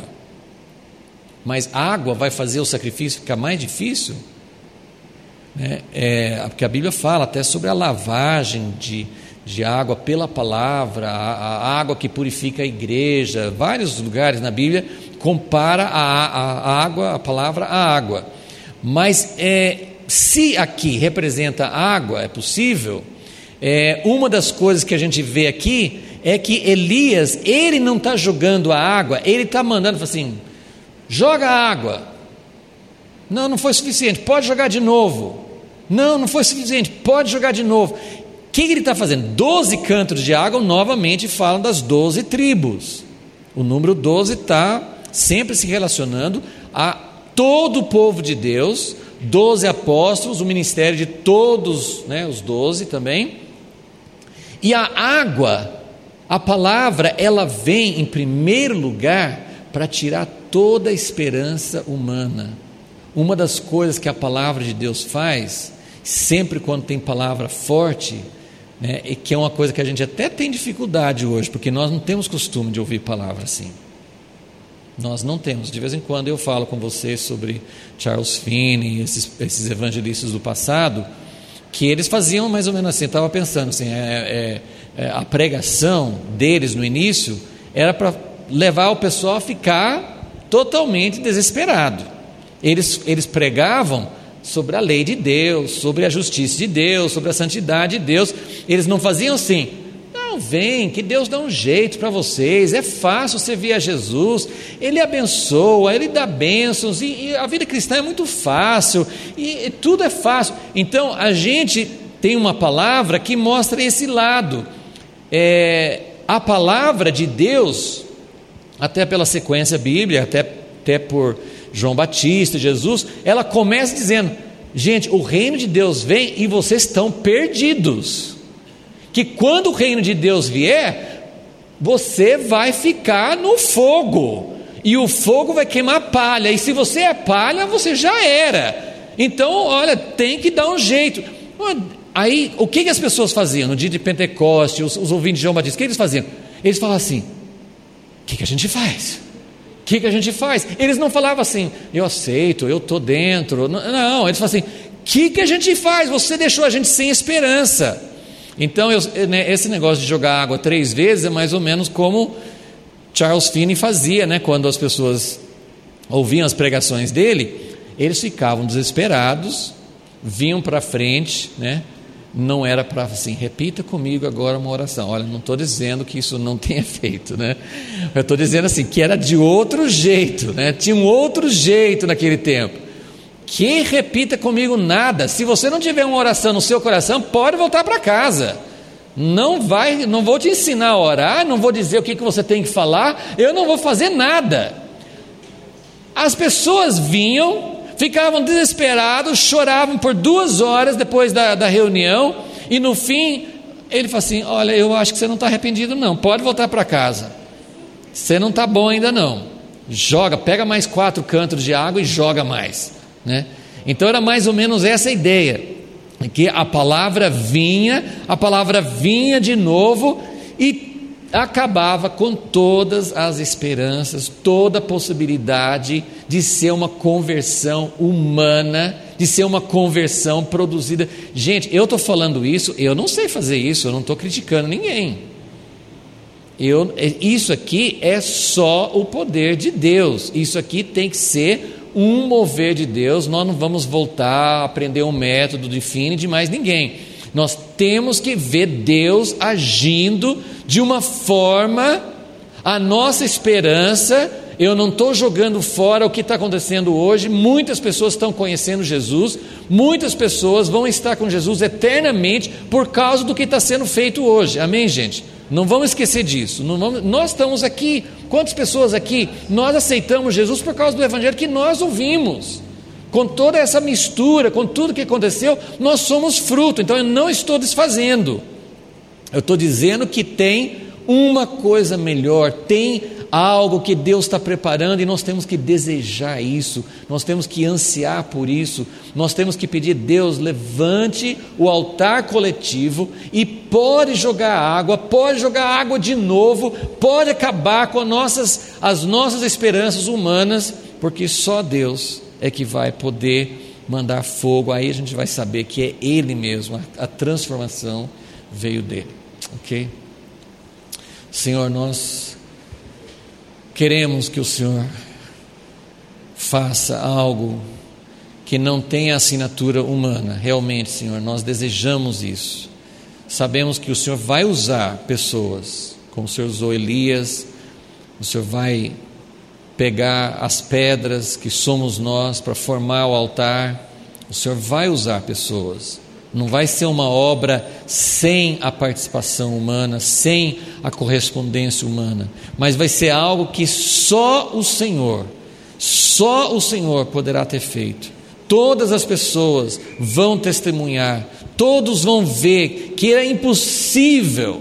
Mas água vai fazer o sacrifício ficar mais difícil? Né? É, porque a Bíblia fala até sobre a lavagem de, de água pela palavra, a, a água que purifica a igreja. Vários lugares na Bíblia compara a, a, a água, a palavra, à água. Mas é, se aqui representa água, é possível, é, uma das coisas que a gente vê aqui é que Elias, ele não está jogando a água, ele está mandando assim: joga a água. Não, não foi suficiente, pode jogar de novo. Não, não foi suficiente, pode jogar de novo. O que ele está fazendo? Doze cântaros de água novamente falam das doze tribos. O número doze está sempre se relacionando a todo o povo de Deus, doze apóstolos, o ministério de todos, né, os doze também. E a água, a palavra, ela vem em primeiro lugar para tirar toda a esperança humana. Uma das coisas que a palavra de Deus faz, sempre quando tem palavra forte, né, e que é uma coisa que a gente até tem dificuldade hoje, porque nós não temos costume de ouvir palavra assim. Nós não temos. De vez em quando eu falo com vocês sobre Charles Finney, esses, esses evangelistas do passado, que eles faziam mais ou menos assim. Eu estava pensando assim, é, é, é, a pregação deles no início era para levar o pessoal a ficar totalmente desesperado. Eles, eles pregavam sobre a lei de Deus, sobre a justiça de Deus, sobre a santidade de Deus. Eles não faziam assim: não, vem, que Deus dá um jeito para vocês, é fácil servir a Jesus, Ele abençoa, Ele dá bênçãos, e, e a vida cristã é muito fácil, e, e tudo é fácil. Então a gente tem uma palavra que mostra esse lado. É, a palavra de Deus, até pela sequência bíblica, até, até por João Batista, Jesus, ela começa dizendo: gente, o reino de Deus vem e vocês estão perdidos. Que quando o reino de Deus vier, você vai ficar no fogo, e o fogo vai queimar palha, e se você é palha, você já era. Então, olha, tem que dar um jeito. Aí, o que, que as pessoas faziam no dia de Pentecostes, os, os ouvintes de João Batista, o que eles faziam? Eles falavam assim: o que, que a gente faz? O que, que a gente faz? Eles não falavam assim: eu aceito, eu estou dentro. Não, eles falavam assim: o que, que a gente faz? Você deixou a gente sem esperança. Então, eu, né, esse negócio de jogar água três vezes é mais ou menos como Charles Finney fazia, né? Quando as pessoas ouviam as pregações dele, eles ficavam desesperados, vinham para frente, né? Não era para assim: repita comigo agora uma oração. Olha, não estou dizendo que isso não tenha feito, né? Eu estou dizendo assim, que era de outro jeito, né? Tinha um outro jeito naquele tempo. Que repita comigo nada. Se você não tiver uma oração no seu coração, pode voltar para casa. Não vai, não vou te ensinar a orar, não vou dizer o que, que você tem que falar, eu não vou fazer nada. As pessoas vinham, ficavam desesperados, choravam por duas horas depois da, da reunião, e no fim ele fala assim: olha, eu acho que você não está arrependido não, pode voltar para casa, você não está bom ainda não, joga, pega mais quatro cantos de água e joga mais, né? Então era mais ou menos essa a ideia, que a palavra vinha, a palavra vinha de novo e acabava com todas as esperanças, toda a possibilidade de ser uma conversão humana, de ser uma conversão produzida. Gente, eu estou falando isso, eu não sei fazer isso, eu não estou criticando ninguém. Eu, isso aqui é só o poder de Deus, isso aqui tem que ser um mover de Deus. Nós não vamos voltar a aprender um método de Finney de mais ninguém. Nós temos que ver Deus agindo de uma forma, a nossa esperança. Eu não estou jogando fora o que está acontecendo hoje. Muitas pessoas estão conhecendo Jesus, muitas pessoas vão estar com Jesus eternamente por causa do que está sendo feito hoje. Amém, gente? Não vamos esquecer disso. Não vamos, nós estamos aqui, quantas pessoas aqui, nós aceitamos Jesus por causa do evangelho que nós ouvimos. Com toda essa mistura, com tudo que aconteceu, nós somos fruto. Então eu não estou desfazendo, eu estou dizendo que tem uma coisa melhor, tem algo que Deus está preparando, e nós temos que desejar isso, nós temos que ansiar por isso, nós temos que pedir: Deus, levante o altar coletivo e pode jogar água, pode jogar água de novo, pode acabar com as nossas, as nossas esperanças humanas, porque só Deus é que vai poder mandar fogo. Aí a gente vai saber que é Ele mesmo, a, a transformação veio dele, ok? Senhor, nós queremos que o Senhor faça algo que não tenha assinatura humana. Realmente, Senhor, nós desejamos isso. Sabemos que o Senhor vai usar pessoas, como o Senhor usou Elias. O Senhor vai pegar as pedras que somos nós para formar o altar. O Senhor vai usar pessoas. Não vai ser uma obra sem a participação humana, sem a correspondência humana, mas vai ser algo que só o Senhor, só o Senhor poderá ter feito. Todas as pessoas vão testemunhar, todos vão ver que é impossível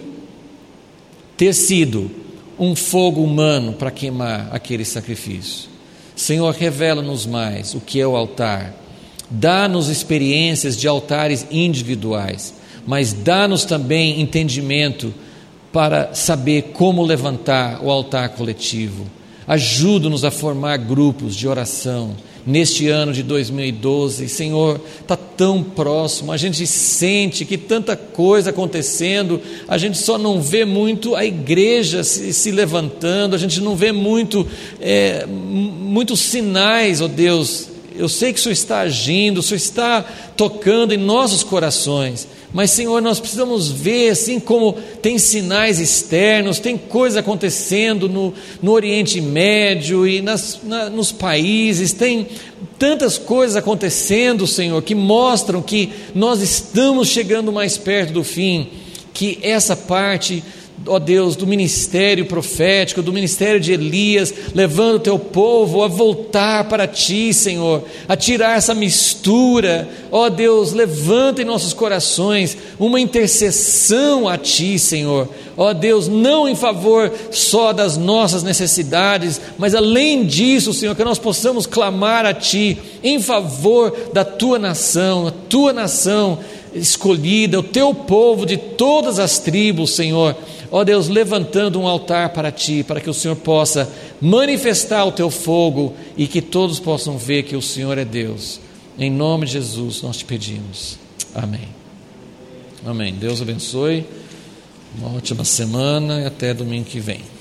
ter sido um fogo humano para queimar aquele sacrifício. Senhor, revela-nos mais o que é o altar. Dá-nos experiências de altares individuais, mas dá-nos também entendimento para saber como levantar o altar coletivo. Ajuda-nos a formar grupos de oração neste ano de dois mil e doze. Senhor, está tão próximo, a gente sente que tanta coisa acontecendo, a gente só não vê muito a igreja se, se levantando, a gente não vê muito, é, muitos sinais, ó Deus. Eu sei que o Senhor está agindo, o Senhor está tocando em nossos corações, mas Senhor, nós precisamos ver, assim como tem sinais externos, tem coisa acontecendo no, no Oriente Médio e nas, na, nos países, tem tantas coisas acontecendo, Senhor, que mostram que nós estamos chegando mais perto do fim, que essa parte, ó Deus, do ministério profético, do ministério de Elias, levando o teu povo a voltar para ti, Senhor, a tirar essa mistura, ó Deus, levanta em nossos corações uma intercessão a ti, Senhor, ó Deus, não em favor só das nossas necessidades, mas além disso, Senhor, que nós possamos clamar a ti em favor da tua nação, a tua nação escolhida, o teu povo de todas as tribos, Senhor. Ó Deus, levantando um altar para ti, para que o Senhor possa manifestar o teu fogo e que todos possam ver que o Senhor é Deus. Em nome de Jesus nós te pedimos. Amém. Amém. Deus abençoe. Uma ótima semana e até domingo que vem.